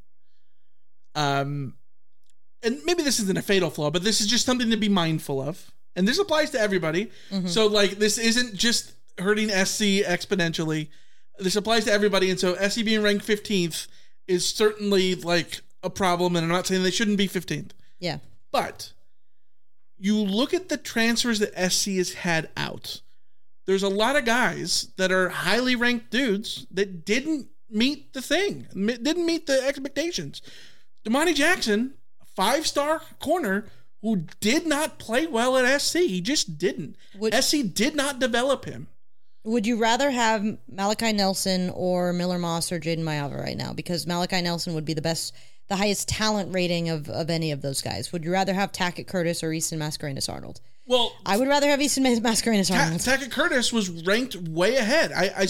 and maybe this isn't a fatal flaw, but this is just something to be mindful of. And this applies to everybody. Mm-hmm. So, like, this isn't just hurting SC exponentially. This applies to everybody. And so SC being ranked 15th is certainly, like, a problem. And I'm not saying they shouldn't be 15th. Yeah. But you look at the transfers that SC has had out. There's a lot of guys that are highly ranked dudes that didn't meet the thing, didn't meet the expectations. Damani Jackson, 5-star corner, who did not play well at SC. He just didn't. SC did not develop him. Would you rather have Malachi Nelson or Miller Moss or Jaden Mayava right now? Because Malachi Nelson would be the highest talent rating of any of those guys. Would you rather have Tackett Curtis or Easton Mascarenas Arnold? Well, I would rather have Easton Mascarenas Arnold. Tackett Curtis was ranked way ahead.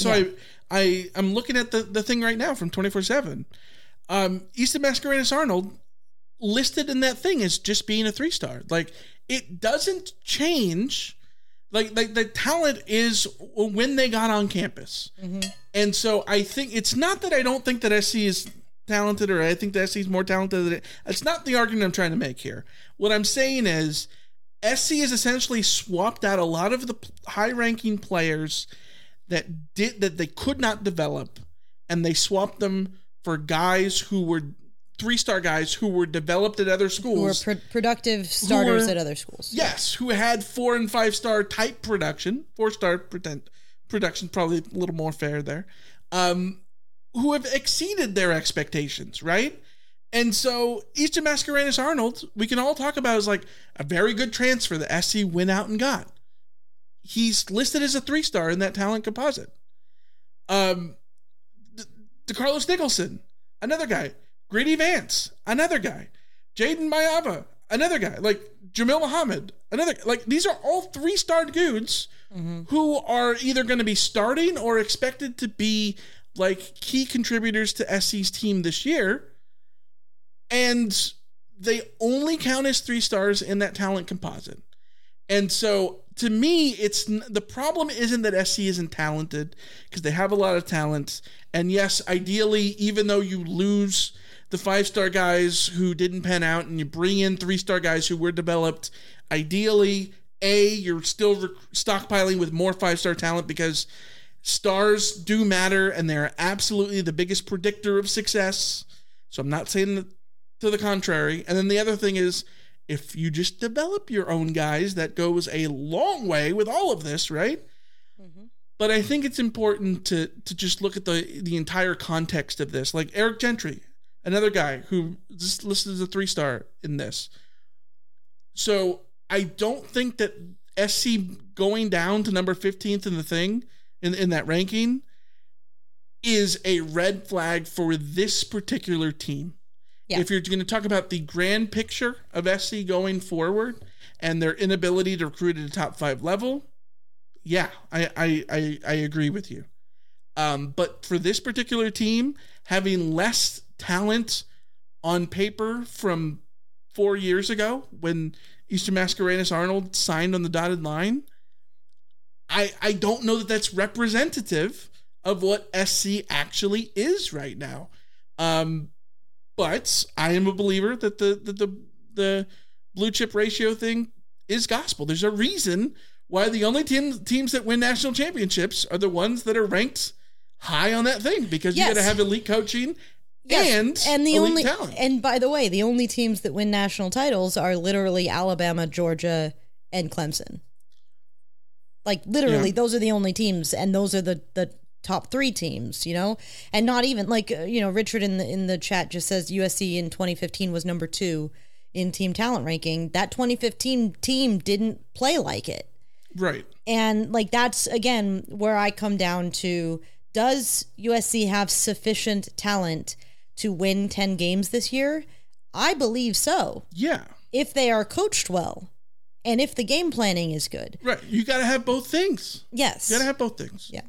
I'm looking at the thing right now from 24/7. Easton Mascarenas Arnold listed in that thing as just being a 3-star. Like, it doesn't change. Like the talent is when they got on campus. Mm-hmm. And so I think it's not that I don't think that SC is talented, or I think that SC is more talented than it. It's not the argument I'm trying to make here. What I'm saying is SC has essentially swapped out a lot of the high-ranking players that they could not develop, and they swapped them for guys who were 3-star guys who were developed at other schools. Who were productive starters at other schools. Yes, who had 4 and 5-star type production. 4-star production, probably a little more fair there. Who have exceeded their expectations, right? And so Easton Mascarenas Arnold, we can all talk about as like a very good transfer that SC went out and got. He's listed as a 3-star in that talent composite. DeCarlos Nicholson, another guy. Grady Vance, another guy. Jaden Mayava, another guy. Like Jamil Muhammad, another. Like, these are all 3-star dudes who are either going to be starting or expected to be like key contributors to SC's team this year. And they only count as 3-stars in that talent composite. And so to me, the problem isn't that SC isn't talented, because they have a lot of talent. And yes, ideally, even though you lose the 5-star guys who didn't pan out and you bring in 3-star guys who were developed, ideally, you're still stockpiling with more 5-star talent, because stars do matter and they're absolutely the biggest predictor of success. So I'm not saying to the contrary. And then the other thing is, if you just develop your own guys, that goes a long way with all of this, right? Mm-hmm. But I think it's important to just look at the entire context of this. Like Eric Gentry, another guy who just listed as a 3-star in this. So I don't think that SC going down to number 15th in the thing, in that ranking, is a red flag for this particular team. Yeah. If you're going to talk about the grand picture of SC going forward and their inability to recruit at a top 5 level, yeah, I agree with you. But for this particular team, having less talent on paper from 4 years ago when Easton Mascarenas Arnold signed on the dotted line, I don't know that that's representative of what SC actually is right now. But I am a believer that the blue chip ratio thing is gospel. There's a reason why the only teams that win national championships are the ones that are ranked high on that thing, because you got to have elite coaching and the elite talent. And by the way, the only teams that win national titles are literally Alabama, Georgia, and Clemson. Like, literally, those are the only teams, and those are the top 3 teams, and not even like, Richard in the chat just says USC in 2015 was number 2 in team talent ranking. That 2015 team didn't play like it. Right. And like, that's again where I come down to, does USC have sufficient talent to win 10 games this year? I believe so. Yeah. If they are coached well and if the game planning is good. Right. You got to have both things. Yes. You got to have both things. Yeah.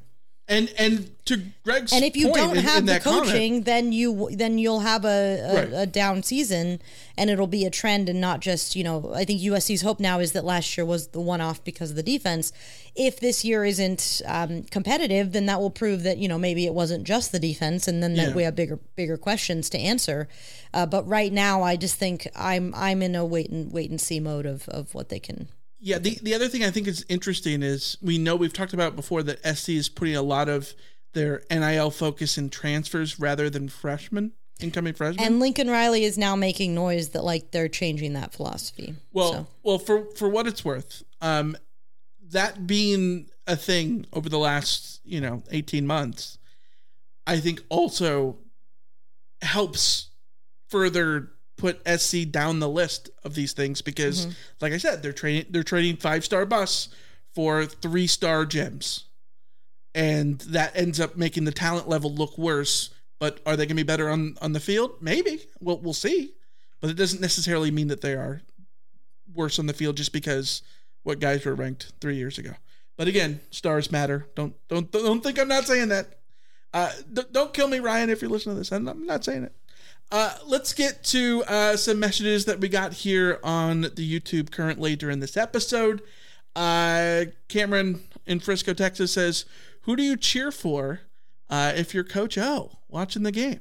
And to Greg's and if you point don't have in the that coaching, comment, then you'll have Right. a down season, and it'll be a trend and not just, I think USC's hope now is that last year was the one-off because of the defense. If this year isn't competitive, then that will prove that maybe it wasn't just the defense, and then that we have bigger questions to answer. But right now, I just think I'm in a wait and see mode of what they can. Yeah, the other thing I think is interesting is we've talked about before that SC is putting a lot of their NIL focus in transfers rather than incoming freshmen. And Lincoln Riley is now making noise that they're changing that philosophy. Well, for what it's worth, that being a thing over the last 18 months, I think also helps further put SC down the list of these things because, like I said, they're trading 5-star busts for 3-star gems, and that ends up making the talent level look worse. But are they going to be better on the field? Maybe. We'll see. But it doesn't necessarily mean that they are worse on the field just because what guys were ranked 3 years ago. But again, stars matter. Don't think I'm not saying that. Don't kill me, Ryan, if you're listening to this. I'm not saying it. Let's get to some messages that we got here on the YouTube currently during this episode. Cameron in Frisco, Texas says, who do you cheer for if you're Coach O watching the game?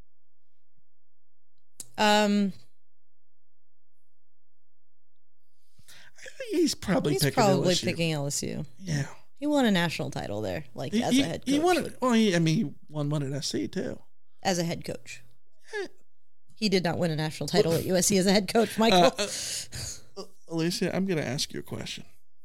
He's probably picking LSU. Yeah. He won a national title there, as a head coach. He won it. Well, he won one at SC too. As a head coach. He did not win a national title at USC as a head coach, Michael. Alicia, I'm going to ask you a question.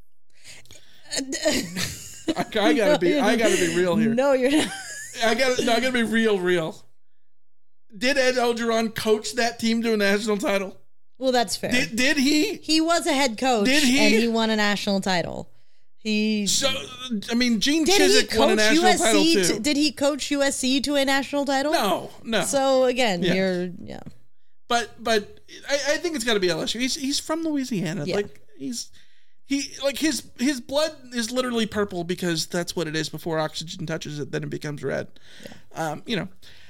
I gotta be real here. No, you're not. I gotta be real. Did Ed Orgeron coach that team to a national title? Well, that's fair. Did he? He was a head coach. Did he? And he won a national title. Gene Chizik won a national title too. Did he coach USC to a national title? No. So again, yeah. But I think it's got to be LSU. He's from Louisiana. Yeah. His blood is literally purple because that's what it is before oxygen touches it. Then it becomes red. Yeah.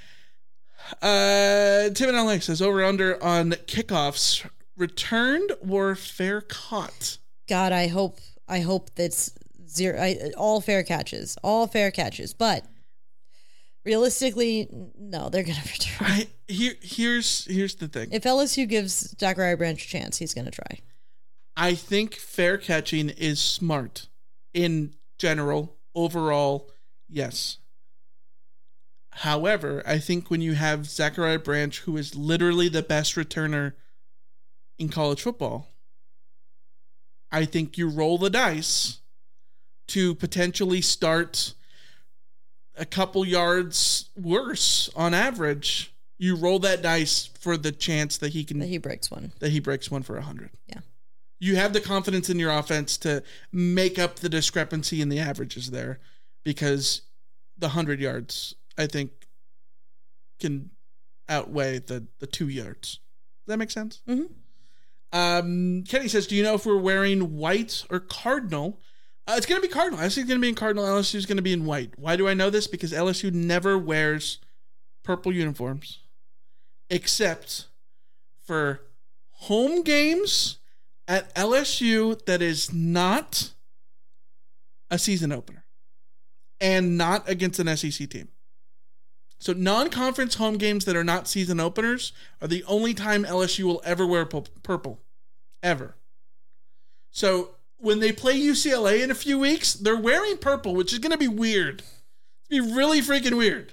Tim and LA says over under on kickoffs returned or fair caught. God, I hope that's zero. All fair catches. But realistically, no, they're going to return. Here's the thing. If LSU gives Zachariah Branch a chance, he's going to try. I think fair catching is smart in general. Overall, yes. However, I think when you have Zachariah Branch, who is literally the best returner in college football, I think you roll the dice to potentially start a couple yards worse on average. You roll that dice for the chance that he breaks one for 100. Yeah. You have the confidence in your offense to make up the discrepancy in the averages there because the 100 yards, I think, can outweigh the 2 yards. Does that make sense? Mm-hmm. Kenny says, do you know if we're wearing white or cardinal? It's going to be cardinal. I think it's going to be in cardinal. LSU is going to be in white. Why do I know this? Because LSU never wears purple uniforms except for home games at LSU that is not a season opener and not against an SEC team. So non-conference home games that are not season openers are the only time LSU will ever wear purple. Ever. So when they play UCLA in a few weeks, they're wearing purple, which is going to be weird. It's going to be really freaking weird.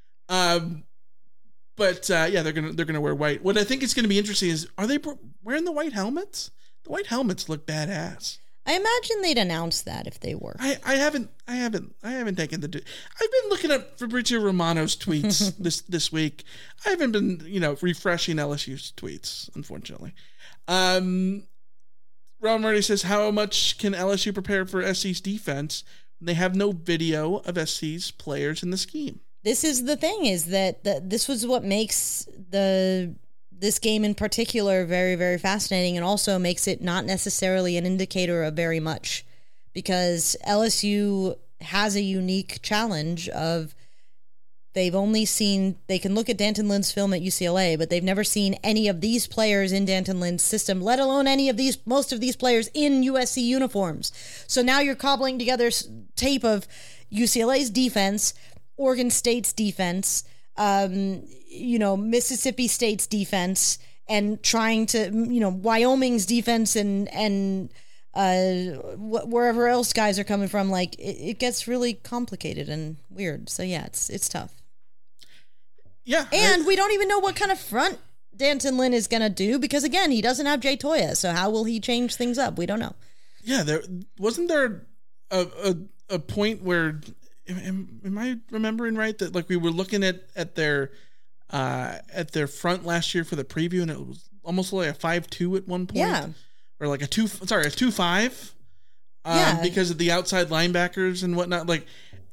But they're gonna wear white. What I think is going to be interesting is, are they wearing the white helmets? The white helmets look badass. I imagine they'd announce that if they were. I haven't taken the. I've been looking at Fabrizio Romano's tweets this week. I haven't been refreshing LSU's tweets, unfortunately. Ron Murray says, how much can LSU prepare for SC's defense when they have no video of SC's players in the scheme? This is the thing, is that this was what makes this game in particular very, very fascinating, and also makes it not necessarily an indicator of very much, because LSU has a unique challenge of they can look at D'Anton Lynn's film at UCLA, but they've never seen any of these players in D'Anton Lynn's system, let alone most of these players in USC uniforms. So now you're cobbling together tape of UCLA's defense, Oregon State's defense, Mississippi State's defense, and trying to, Wyoming's defense and wherever else guys are coming from. Like it gets really complicated and weird. So yeah, it's tough. Yeah. And we don't even know what kind of front D'Anton Lynn is going to do because, again, he doesn't have Jay Toya. So how will he change things up? We don't know. Yeah, wasn't there a point where, am I remembering right, that like we were looking at their front last year for the preview, and it was almost like a 5-2 at one point? Yeah. Or like a 2-5? Yeah. Because of the outside linebackers and whatnot. Like,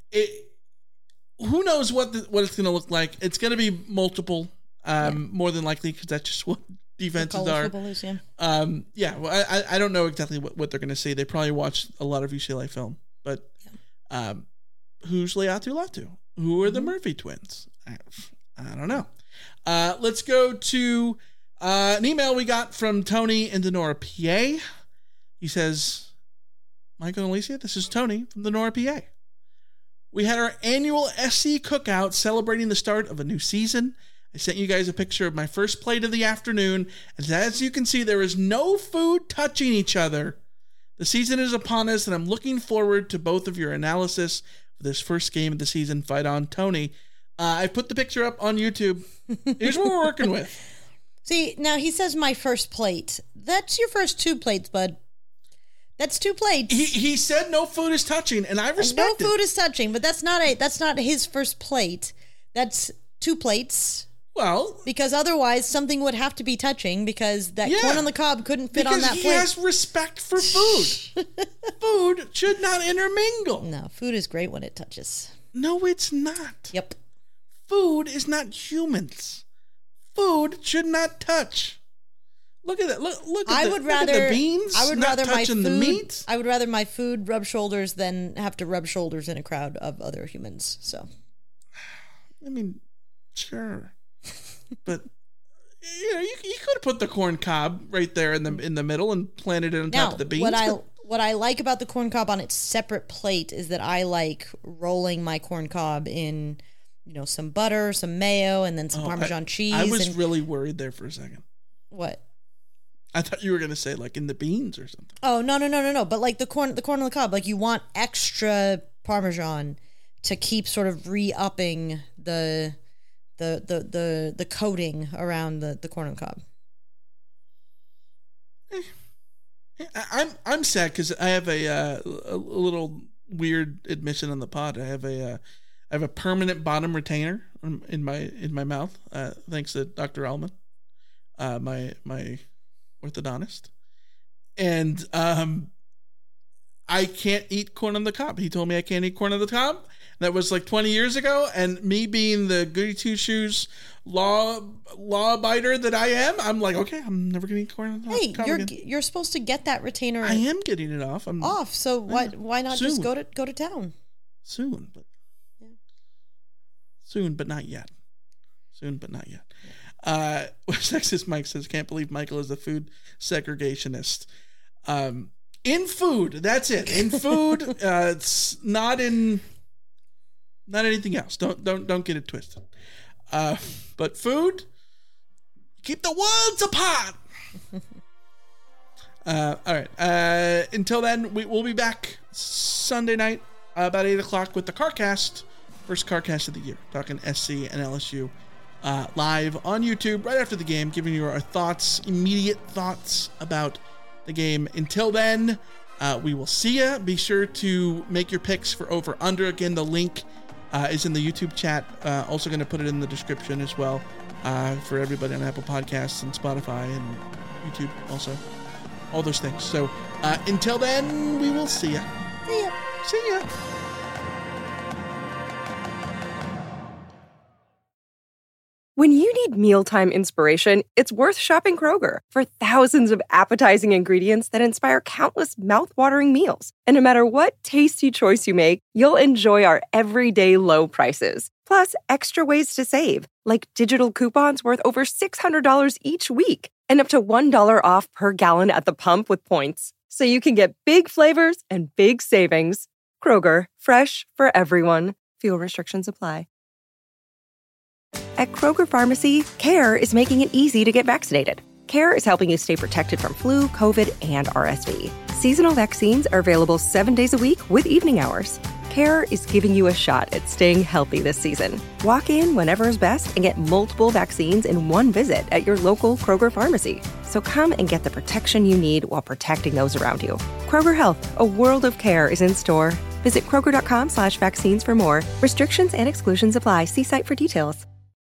who knows what it's going to look like? It's going to be multiple, more than likely, because that's just what defenses are. Well, I don't know exactly what they're going to say. They probably watched a lot of UCLA film, but who's Leatu Latu? Who are the Murphy twins? I don't know. Let's go to an email we got from Tony in the Nora, PA. He says, Michael and Alicia, this is Tony from the Nora, PA. We had our annual SC cookout celebrating the start of a new season. I sent you guys a picture of my first plate of the afternoon, and as you can see, there is no food touching each other. The season is upon us, and I'm looking forward to both of your analysis for this first game of the season. Fight on, Tony. I put the picture up on YouTube. Here's what we're working with. See, now he says my first plate. That's your first 2 plates, bud. That's 2 plates. He said no food is touching, and I respect it. No food is touching, but that's not his first plate. That's 2 plates. Well, because otherwise something would have to be touching because that corn on the cob couldn't fit on that plate. Because he has respect for food. Food should not intermingle. No, food is great when it touches. No, it's not. Yep. Food is not humans. Food should not touch. Look at that. Look at the beans. I would not rather touching the meat. I would rather my food rub shoulders than have to rub shoulders in a crowd of other humans. So, I mean, sure, but you could have put the corn cob right there in the middle and planted it on top of the beans. What I like about the corn cob on its separate plate is that I like rolling my corn cob in, some butter, some mayo, and then some Parmesan cheese. I was really worried there for a second. What? I thought you were going to say like in the beans or something. Oh, no. But like the corn on the cob, like you want extra Parmesan to keep sort of re-upping the coating around the corn on the cob. I'm sad because I have a little weird admission on the pod. I have a permanent bottom retainer in my mouth, thanks to Dr. Allman, my orthodontist, and I can't eat corn on the cob. He told me I can't eat corn on the cob. That was like 20 years ago, and me being the goody two shoes law abider that I am, I'm like, okay, I'm never gonna eat corn on the cob again. You're supposed to get that retainer. I am getting it off. I'm off. So why not just go to town? Soon, but soon, but not yet. Soon, but not yet. Sexist Mike says, can't believe Michael is a food segregationist. In food, that's it. In food, it's not in anything else. Don't get it twisted. But food, keep the worlds apart. All right. Until then, we'll be back Sunday night about 8:00 with the CarCast, first CarCast of the year, talking SC and LSU. Live on YouTube right after the game, giving you our immediate thoughts about the game. Until then, we will see ya. Be sure to make your picks for over under. Again, the link is in the YouTube chat. Also going to put it in the description as well for everybody on Apple Podcasts and Spotify and YouTube also. All those things. So until then, we will see ya. See ya. When you need mealtime inspiration, it's worth shopping Kroger for thousands of appetizing ingredients that inspire countless mouth-watering meals. And no matter what tasty choice you make, you'll enjoy our everyday low prices. Plus, extra ways to save, like digital coupons worth over $600 each week and up to $1 off per gallon at the pump with points. So you can get big flavors and big savings. Kroger, fresh for everyone. Fuel restrictions apply. At Kroger Pharmacy, CARE is making it easy to get vaccinated. CARE is helping you stay protected from flu, COVID, and RSV. Seasonal vaccines are available 7 days a week with evening hours. CARE is giving you a shot at staying healthy this season. Walk in whenever is best and get multiple vaccines in one visit at your local Kroger pharmacy. So come and get the protection you need while protecting those around you. Kroger Health, a world of care is in store. Visit Kroger.com/vaccines for more. Restrictions and exclusions apply. See site for details.